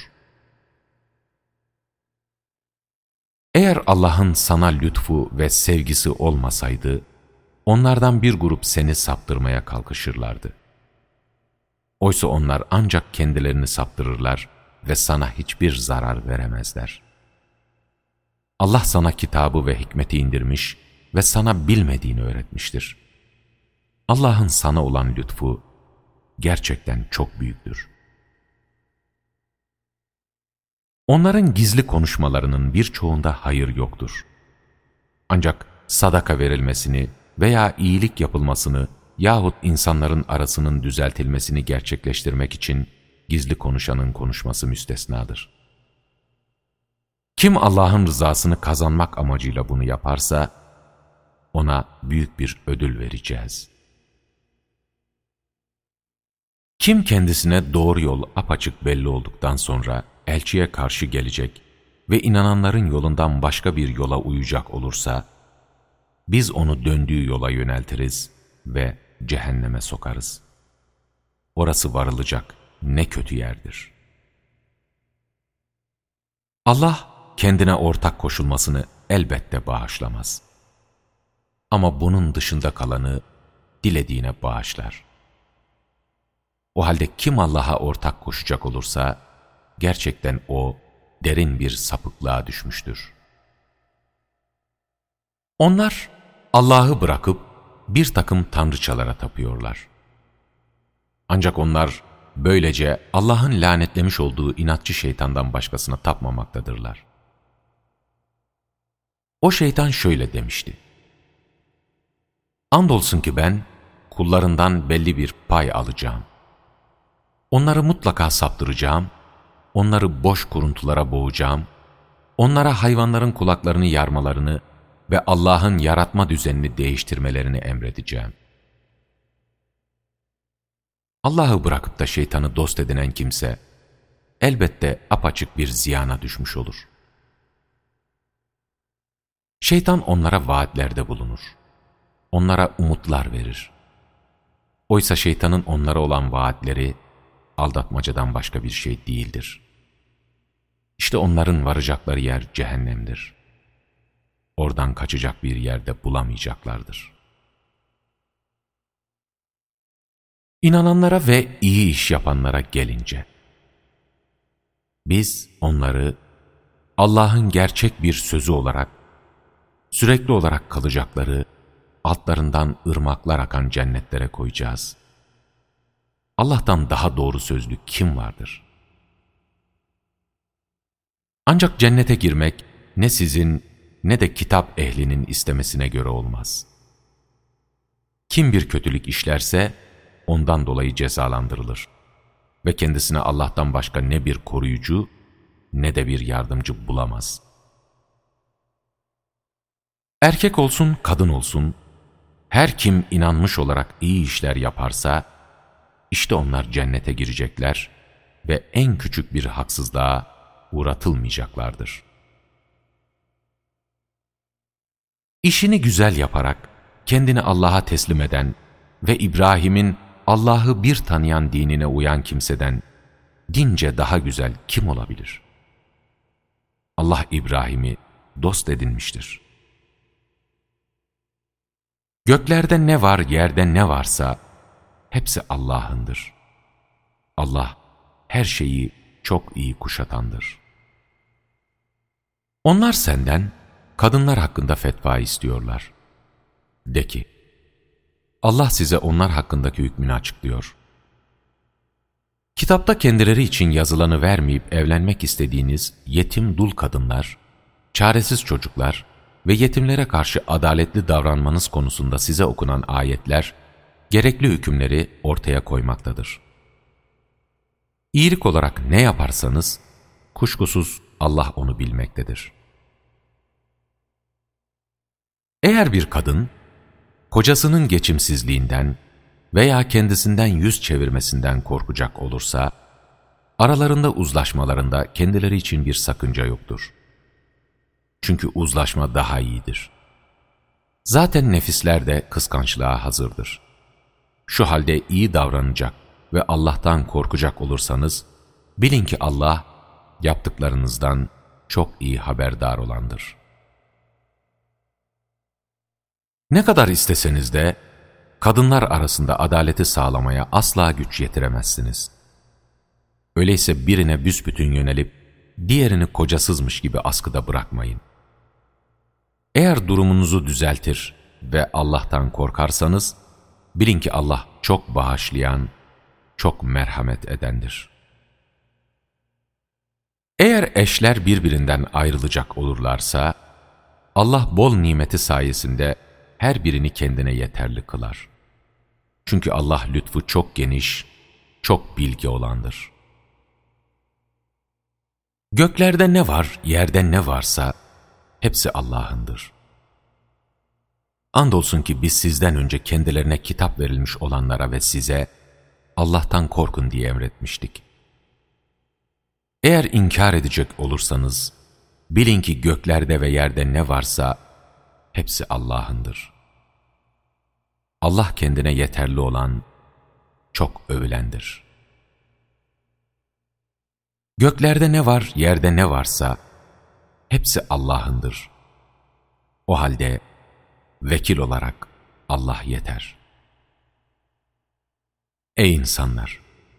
S1: Eğer Allah'ın sana lütfu ve sevgisi olmasaydı, onlardan bir grup seni saptırmaya kalkışırlardı. Oysa onlar ancak kendilerini saptırırlar ve sana hiçbir zarar veremezler. Allah sana kitabı ve hikmeti indirmiş ve sana bilmediğini öğretmiştir. Allah'ın sana olan lütfu gerçekten çok büyüktür. Onların gizli konuşmalarının birçoğunda hayır yoktur. Ancak sadaka verilmesini veya iyilik yapılmasını yahut insanların arasının düzeltilmesini gerçekleştirmek için gizli konuşanın konuşması müstesnadır. Kim Allah'ın rızasını kazanmak amacıyla bunu yaparsa, ona büyük bir ödül vereceğiz. Kim kendisine doğru yol apaçık belli olduktan sonra elçiye karşı gelecek ve inananların yolundan başka bir yola uyacak olursa, biz onu döndüğü yola yöneltiriz ve cehenneme sokarız. Orası varılacak ne kötü yerdir. Allah kendine ortak koşulmasını elbette bağışlamaz. Ama bunun dışında kalanı dilediğine bağışlar. O halde kim Allah'a ortak koşacak olursa, gerçekten o derin bir sapıklığa düşmüştür. Onlar Allah'ı bırakıp bir takım tanrıçalara tapıyorlar. Ancak onlar böylece Allah'ın lanetlemiş olduğu inatçı şeytandan başkasına tapmamaktadırlar. O şeytan şöyle demişti: Andolsun ki ben kullarından belli bir pay alacağım. Onları mutlaka saptıracağım, onları boş kuruntulara boğacağım, onlara hayvanların kulaklarını yarmalarını ve Allah'ın yaratma düzenini değiştirmelerini emredeceğim. Allah'ı bırakıp da şeytanı dost edinen kimse, elbette apaçık bir ziyana düşmüş olur. Şeytan onlara vaatlerde bulunur. Onlara umutlar verir. Oysa şeytanın onlara olan vaatleri, aldatmacadan başka bir şey değildir. İşte onların varacakları yer cehennemdir. Oradan kaçacak bir yerde bulamayacaklardır. İnananlara ve iyi iş yapanlara gelince, biz onları Allah'ın gerçek bir sözü olarak, sürekli olarak kalacakları, altlarından ırmaklar akan cennetlere koyacağız. Allah'tan daha doğru sözlü kim vardır? Ancak cennete girmek ne sizin ne de kitap ehlinin istemesine göre olmaz. Kim bir kötülük işlerse ondan dolayı cezalandırılır ve kendisine Allah'tan başka ne bir koruyucu ne de bir yardımcı bulamaz. Erkek olsun, kadın olsun, her kim inanmış olarak iyi işler yaparsa, işte onlar cennete girecekler ve en küçük bir haksızlığa uğratılmayacaklardır. İşini güzel yaparak, kendini Allah'a teslim eden ve İbrahim'in Allah'ı bir tanıyan dinine uyan kimseden, dince daha güzel kim olabilir? Allah İbrahim'i dost edinmiştir. Göklerde ne var, yerde ne varsa, hepsi Allah'ındır. Allah her şeyi çok iyi kuşatandır. Onlar senden kadınlar hakkında fetva istiyorlar. De ki, Allah size onlar hakkındaki hükmünü açıklıyor. Kitapta kendileri için yazılanı vermeyip evlenmek istediğiniz yetim dul kadınlar, çaresiz çocuklar ve yetimlere karşı adaletli davranmanız konusunda size okunan ayetler gerekli hükümleri ortaya koymaktadır. İyilik olarak ne yaparsanız, kuşkusuz Allah onu bilmektedir. Eğer bir kadın, kocasının geçimsizliğinden veya kendisinden yüz çevirmesinden korkacak olursa, aralarında uzlaşmalarında kendileri için bir sakınca yoktur. Çünkü uzlaşma daha iyidir. Zaten nefisler de kıskançlığa hazırdır. Şu halde iyi davranacak ve Allah'tan korkacak olursanız, bilin ki Allah, yaptıklarınızdan çok iyi haberdar olandır. Ne kadar isteseniz de, kadınlar arasında adaleti sağlamaya asla güç yetiremezsiniz. Öyleyse birine büsbütün yönelip, diğerini kocasızmış gibi askıda bırakmayın. Eğer durumunuzu düzeltir ve Allah'tan korkarsanız, bilin ki Allah çok bağışlayan, çok merhamet edendir. Eğer eşler birbirinden ayrılacak olurlarsa, Allah bol nimeti sayesinde her birini kendine yeterli kılar. Çünkü Allah lütfu çok geniş, çok bilgi olandır. Göklerde ne var, yerde ne varsa, hepsi Allah'ındır. Andolsun ki biz sizden önce kendilerine kitap verilmiş olanlara ve size, Allah'tan korkun diye emretmiştik. Eğer inkar edecek olursanız, bilin ki göklerde ve yerde ne varsa, hepsi Allah'ındır. Allah kendine yeterli olan, çok övülendir. Göklerde ne var, yerde ne varsa, hepsi Allah'ındır. O halde, vekil olarak Allah yeter. Ey insanlar!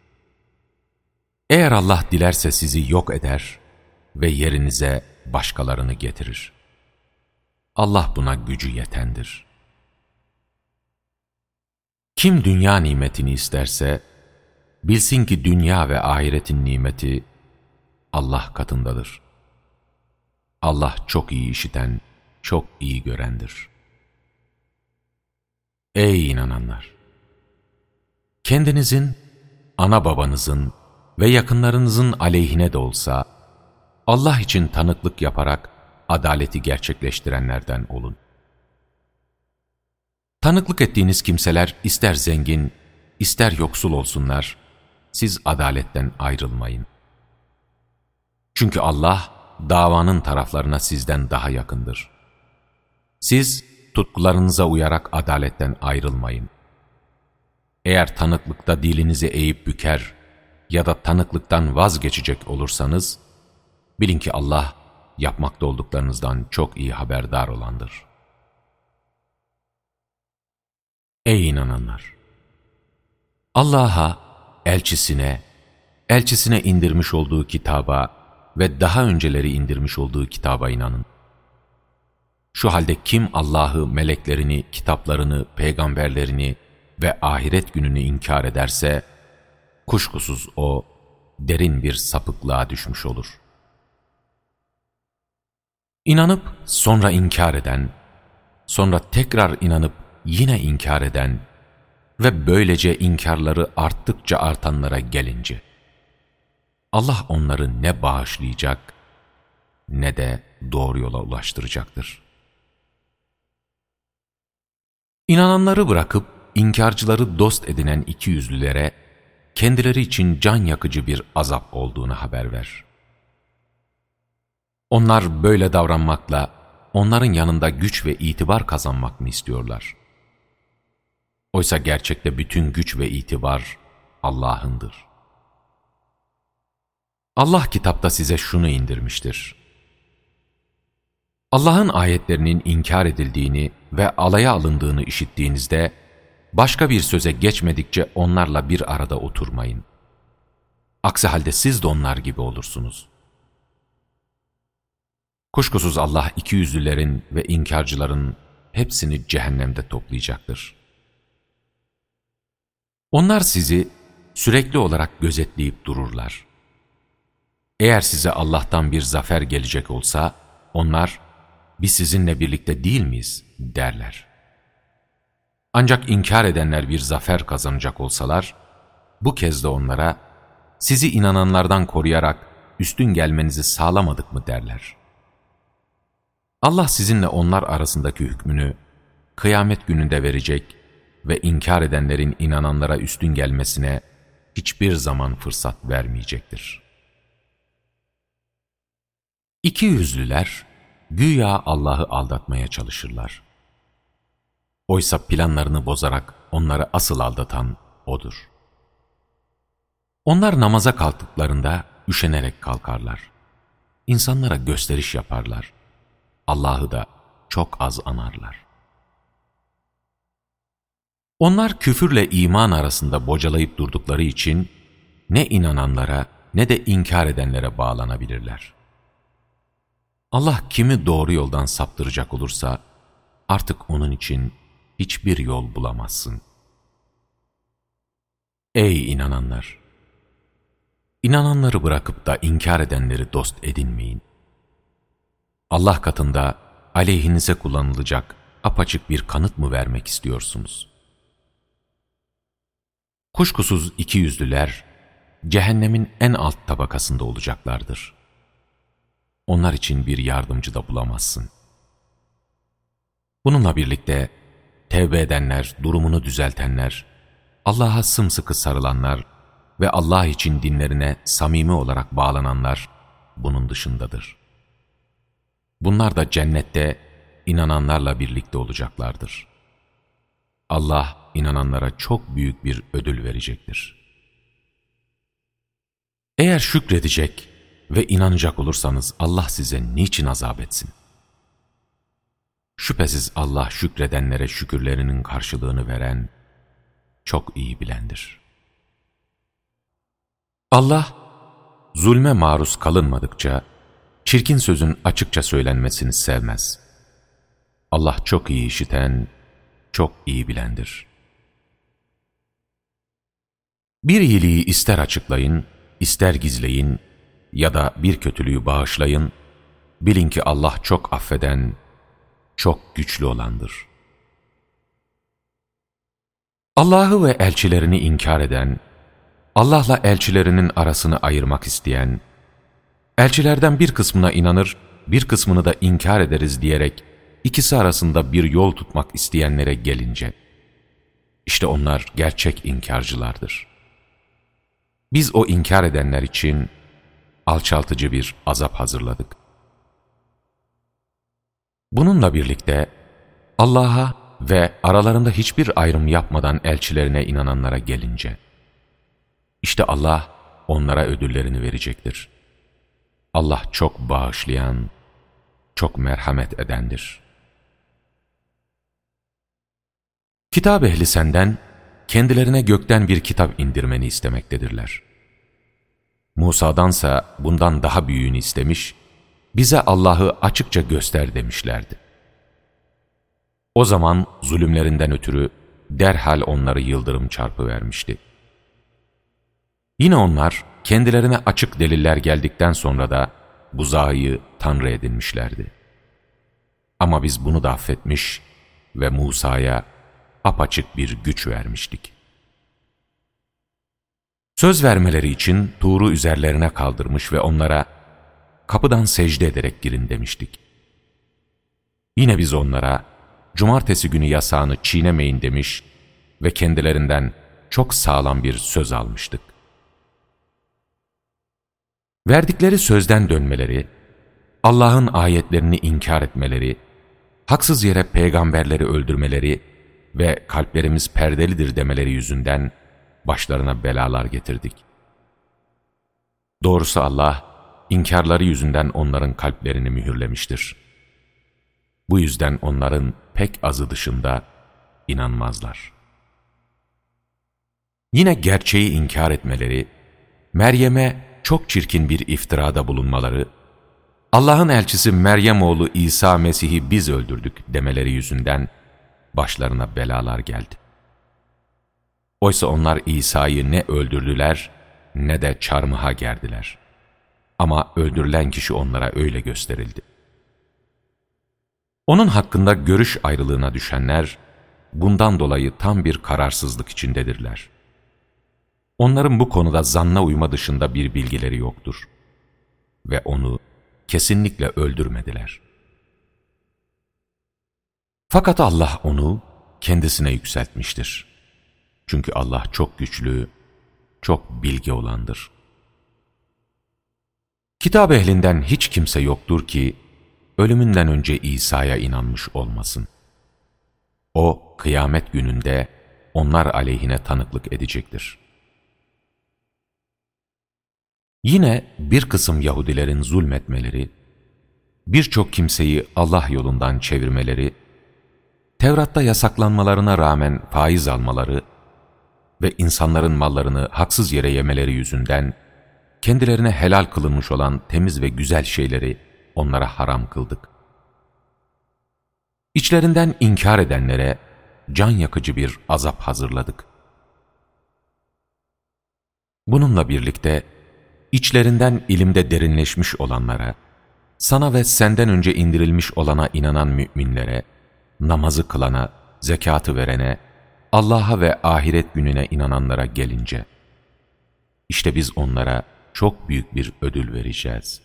S1: Eğer Allah dilerse sizi yok eder ve yerinize başkalarını getirir. Allah buna gücü yetendir. Kim dünya nimetini isterse, bilsin ki dünya ve ahiretin nimeti Allah katındadır. Allah çok iyi işiten, çok iyi görendir. Ey inananlar! Kendinizin, ana babanızın ve yakınlarınızın aleyhine de olsa, Allah için tanıklık yaparak adaleti gerçekleştirenlerden olun. Tanıklık ettiğiniz kimseler ister zengin, ister yoksul olsunlar, siz adaletten ayrılmayın. Çünkü Allah, davanın taraflarına sizden daha yakındır. Siz, tutkularınıza uyarak adaletten ayrılmayın. Eğer tanıklıkta dilinizi eğip büker ya da tanıklıktan vazgeçecek olursanız, bilin ki Allah, yapmakta olduklarınızdan çok iyi haberdar olandır. Ey inananlar! Allah'a, elçisine indirmiş olduğu kitaba ve daha önceleri indirmiş olduğu kitaba inanın. Şu halde kim Allah'ı, meleklerini, kitaplarını, peygamberlerini ve ahiret gününü inkar ederse, kuşkusuz o, derin bir sapıklığa düşmüş olur. İnanıp sonra inkar eden, sonra tekrar inanıp yine inkar eden ve böylece inkarları arttıkça artanlara gelince, Allah onları ne bağışlayacak ne de doğru yola ulaştıracaktır. İnananları bırakıp inkarcıları dost edinen ikiyüzlülere kendileri için can yakıcı bir azap olduğunu haber ver. Onlar böyle davranmakla onların yanında güç ve itibar kazanmak mı istiyorlar? Oysa gerçekte bütün güç ve itibar Allah'ındır. Allah kitapta size şunu indirmiştir. Allah'ın ayetlerinin inkar edildiğini ve alaya alındığını işittiğinizde, başka bir söze geçmedikçe onlarla bir arada oturmayın. Aksi halde siz de onlar gibi olursunuz. Kuşkusuz Allah ikiyüzlülerin ve inkarcıların hepsini cehennemde toplayacaktır. Onlar sizi sürekli olarak gözetleyip dururlar. Eğer size Allah'tan bir zafer gelecek olsa, onlar, biz sizinle birlikte değil miyiz derler. Ancak inkar edenler bir zafer kazanacak olsalar, bu kez de onlara, sizi inananlardan koruyarak üstün gelmenizi sağlamadık mı derler. Allah sizinle onlar arasındaki hükmünü kıyamet gününde verecek ve inkar edenlerin inananlara üstün gelmesine hiçbir zaman fırsat vermeyecektir. İkiyüzlüler güya Allah'ı aldatmaya çalışırlar. Oysa planlarını bozarak onları asıl aldatan O'dur. Onlar namaza kalktıklarında üşenerek kalkarlar. İnsanlara gösteriş yaparlar. Allah'ı da çok az anarlar. Onlar küfürle iman arasında bocalayıp durdukları için ne inananlara ne de inkar edenlere bağlanabilirler. Allah kimi doğru yoldan saptıracak olursa artık onun için hiçbir yol bulamazsın. Ey inananlar! İnananları bırakıp da inkar edenleri dost edinmeyin. Allah katında aleyhinize kullanılacak apaçık bir kanıt mı vermek istiyorsunuz? Kuşkusuz ikiyüzlüler cehennemin en alt tabakasında olacaklardır. Onlar için bir yardımcı da bulamazsın. Bununla birlikte tevbe edenler, durumunu düzeltenler, Allah'a sımsıkı sarılanlar ve Allah için dinlerine samimi olarak bağlananlar bunun dışındadır. Bunlar da cennette inananlarla birlikte olacaklardır. Allah inananlara çok büyük bir ödül verecektir. Eğer şükredecek ve inanacak olursanız Allah size niçin azap etsin? Şüphesiz Allah şükredenlere şükürlerinin karşılığını veren, çok iyi bilendir. Allah, zulme maruz kalınmadıkça, çirkin sözün açıkça söylenmesini sevmez. Allah çok iyi işiten, çok iyi bilendir. Bir iyiliği ister açıklayın, ister gizleyin ya da bir kötülüğü bağışlayın, bilin ki Allah çok affeden, çok güçlü olandır. Allah'ı ve elçilerini inkar eden, Allah'la elçilerinin arasını ayırmak isteyen, elçilerden bir kısmına inanır, bir kısmını da inkar ederiz diyerek ikisi arasında bir yol tutmak isteyenlere gelince, işte onlar gerçek inkarcılardır. Biz o inkar edenler için alçaltıcı bir azap hazırladık. Bununla birlikte Allah'a ve aralarında hiçbir ayrım yapmadan elçilerine inananlara gelince, işte Allah onlara ödüllerini verecektir. Allah çok bağışlayan, çok merhamet edendir. Kitap ehli senden, kendilerine gökten bir kitap indirmeni istemektedirler. Musa'dansa bundan daha büyüğünü istemiş, bize Allah'ı açıkça göster demişlerdi. O zaman zulümlerinden ötürü derhal onları yıldırım çarpıvermişti. Yine onlar kendilerine açık deliller geldikten sonra da buzağıyı tanrı edinmişlerdi. Ama biz bunu da affetmiş ve Musa'ya apaçık bir güç vermiştik. Söz vermeleri için Tur'u üzerlerine kaldırmış ve onlara kapıdan secde ederek girin demiştik. Yine biz onlara cumartesi günü yasağını çiğnemeyin demiş ve kendilerinden çok sağlam bir söz almıştık. Verdikleri sözden dönmeleri, Allah'ın ayetlerini inkar etmeleri, haksız yere peygamberleri öldürmeleri ve kalplerimiz perdelidir demeleri yüzünden başlarına belalar getirdik. Doğrusu Allah, inkarları yüzünden onların kalplerini mühürlemiştir. Bu yüzden onların pek azı dışında inanmazlar. Yine gerçeği inkar etmeleri, Meryem'e çok çirkin bir iftirada bulunmaları, Allah'ın elçisi Meryem oğlu İsa Mesih'i biz öldürdük demeleri yüzünden başlarına belalar geldi. Oysa onlar İsa'yı ne öldürdüler ne de çarmıha gerdiler. Ama öldürülen kişi onlara öyle gösterildi. Onun hakkında görüş ayrılığına düşenler, bundan dolayı tam bir kararsızlık içindedirler. Onların bu konuda zanna uyma dışında bir bilgileri yoktur. Ve onu kesinlikle öldürmediler. Fakat Allah onu kendisine yükseltmiştir. Çünkü Allah çok güçlü, çok bilgi olandır. Kitap ehlinden hiç kimse yoktur ki, ölümünden önce İsa'ya inanmış olmasın. O, kıyamet gününde onlar aleyhine tanıklık edecektir. Yine bir kısım Yahudilerin zulmetmeleri, birçok kimseyi Allah yolundan çevirmeleri, Tevrat'ta yasaklanmalarına rağmen faiz almaları ve insanların mallarını haksız yere yemeleri yüzünden kendilerine helal kılınmış olan temiz ve güzel şeyleri onlara haram kıldık. İçlerinden inkar edenlere can yakıcı bir azap hazırladık. Bununla birlikte içlerinden ilimde derinleşmiş olanlara, sana ve senden önce indirilmiş olana inanan müminlere, namazı kılana, zekatı verene, Allah'a ve ahiret gününe inananlara gelince, işte biz onlara çok büyük bir ödül vereceğiz.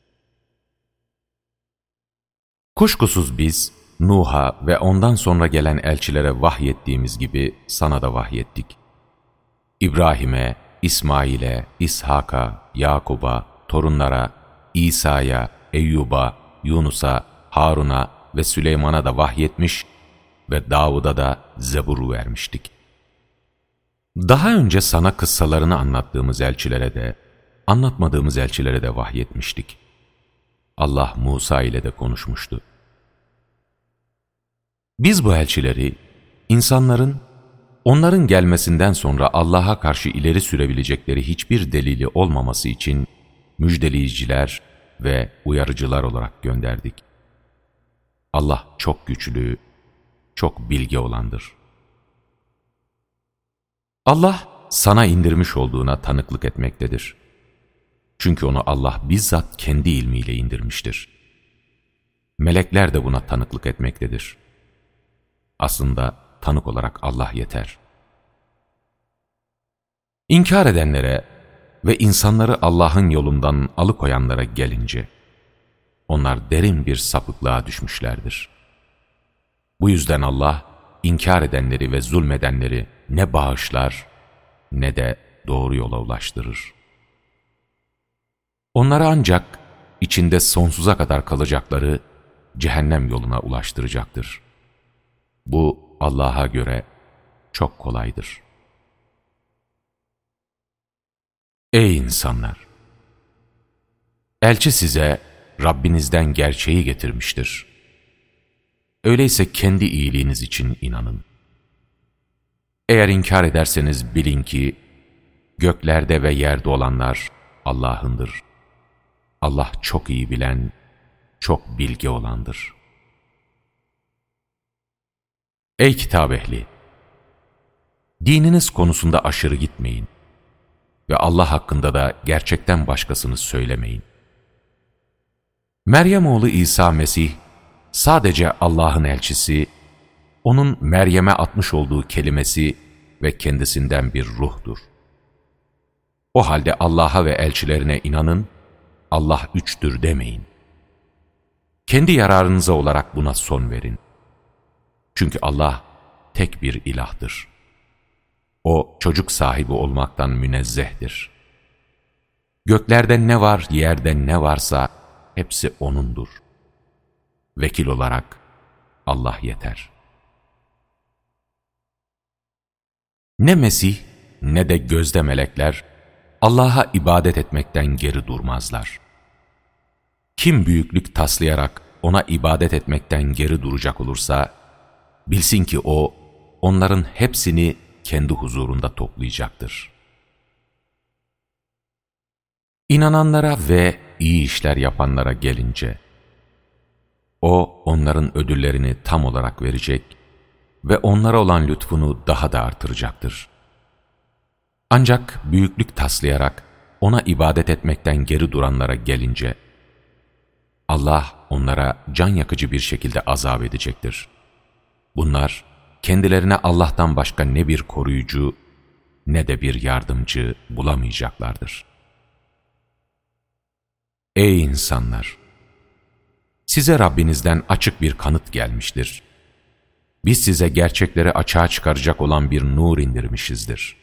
S1: Kuşkusuz biz, Nuh'a ve ondan sonra gelen elçilere vahyettiğimiz gibi sana da vahyettik. İbrahim'e, İsmail'e, İshak'a, Yakub'a, torunlara, İsa'ya, Eyyub'a, Yunus'a, Harun'a ve Süleyman'a da vahyetmiş ve Davud'a da Zebur'u vermiştik. Daha önce sana kıssalarını anlattığımız elçilere de, anlatmadığımız elçilere de vahyetmiştik. Allah Musa ile de konuşmuştu. Biz bu elçileri, insanların, onların gelmesinden sonra Allah'a karşı ileri sürebilecekleri hiçbir delili olmaması için müjdeleyiciler ve uyarıcılar olarak gönderdik. Allah çok güçlü, çok bilgi olandır. Allah sana indirmiş olduğuna tanıklık etmektedir. Çünkü onu Allah bizzat kendi ilmiyle indirmiştir. Melekler de buna tanıklık etmektedir. Aslında tanık olarak Allah yeter. İnkar edenlere ve insanları Allah'ın yolundan alıkoyanlara gelince, onlar derin bir sapıklığa düşmüşlerdir. Bu yüzden Allah, inkar edenleri ve zulmedenleri ne bağışlar ne de doğru yola ulaştırır. Onları ancak içinde sonsuza kadar kalacakları cehennem yoluna ulaştıracaktır. Bu Allah'a göre çok kolaydır. Ey insanlar! Elçi size Rabbinizden gerçeği getirmiştir. Öyleyse kendi iyiliğiniz için inanın. Eğer inkar ederseniz bilin ki göklerde ve yerde olanlar Allah'ındır. Allah çok iyi bilen, çok bilgi olandır. Ey kitap ehli! Dininiz konusunda aşırı gitmeyin ve Allah hakkında da gerçekten başkasını söylemeyin. Meryem oğlu İsa Mesih, sadece Allah'ın elçisi, onun Meryem'e atmış olduğu kelimesi ve kendisinden bir ruhtur. O halde Allah'a ve elçilerine inanın, Allah üçtür demeyin. Kendi yararınıza olarak buna son verin. Çünkü Allah tek bir ilahtır. O çocuk sahibi olmaktan münezzehtir. Göklerde ne var, yerde ne varsa hepsi O'nundur. Vekil olarak Allah yeter. Ne Mesih ne de gözde melekler Allah'a ibadet etmekten geri durmazlar. Kim büyüklük taslayarak O'na ibadet etmekten geri duracak olursa, bilsin ki O, onların hepsini kendi huzurunda toplayacaktır. İnananlara ve iyi işler yapanlara gelince, O, onların ödüllerini tam olarak verecek ve onlara olan lütfunu daha da artıracaktır. Ancak büyüklük taslayarak O'na ibadet etmekten geri duranlara gelince, Allah onlara can yakıcı bir şekilde azap edecektir. Bunlar kendilerine Allah'tan başka ne bir koruyucu ne de bir yardımcı bulamayacaklardır. Ey insanlar! Size Rabbinizden açık bir kanıt gelmiştir. Biz size gerçekleri açığa çıkaracak olan bir nur indirmişizdir.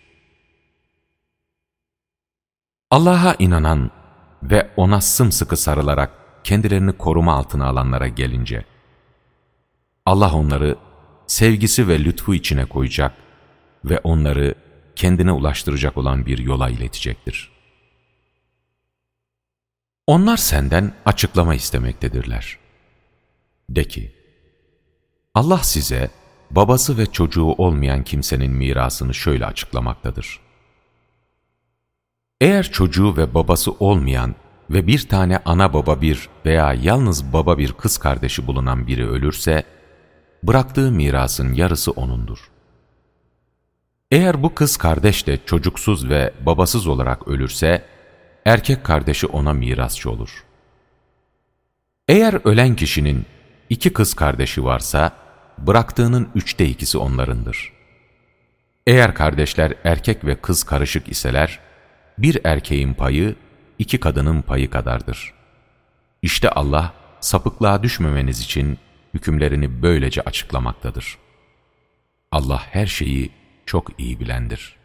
S1: Allah'a inanan ve O'na sımsıkı sarılarak kendilerini koruma altına alanlara gelince, Allah onları sevgisi ve lütfu içine koyacak ve onları kendine ulaştıracak olan bir yola iletecektir. Onlar senden açıklama istemektedirler. De ki, Allah size babası ve çocuğu olmayan kimsenin mirasını şöyle açıklamaktadır. Eğer çocuğu ve babası olmayan ve bir tane ana baba bir veya yalnız baba bir kız kardeşi bulunan biri ölürse, bıraktığı mirasın yarısı onundur. Eğer bu kız kardeş de çocuksuz ve babasız olarak ölürse, erkek kardeşi ona mirasçı olur. Eğer ölen kişinin 2 kız kardeşi varsa, bıraktığının 2/3 onlarındır. Eğer kardeşler erkek ve kız karışık iseler, bir erkeğin payı 2 kadının payı kadardır. İşte Allah, sapıklığa düşmemeniz için hükümlerini böylece açıklamaktadır. Allah her şeyi çok iyi bilendir.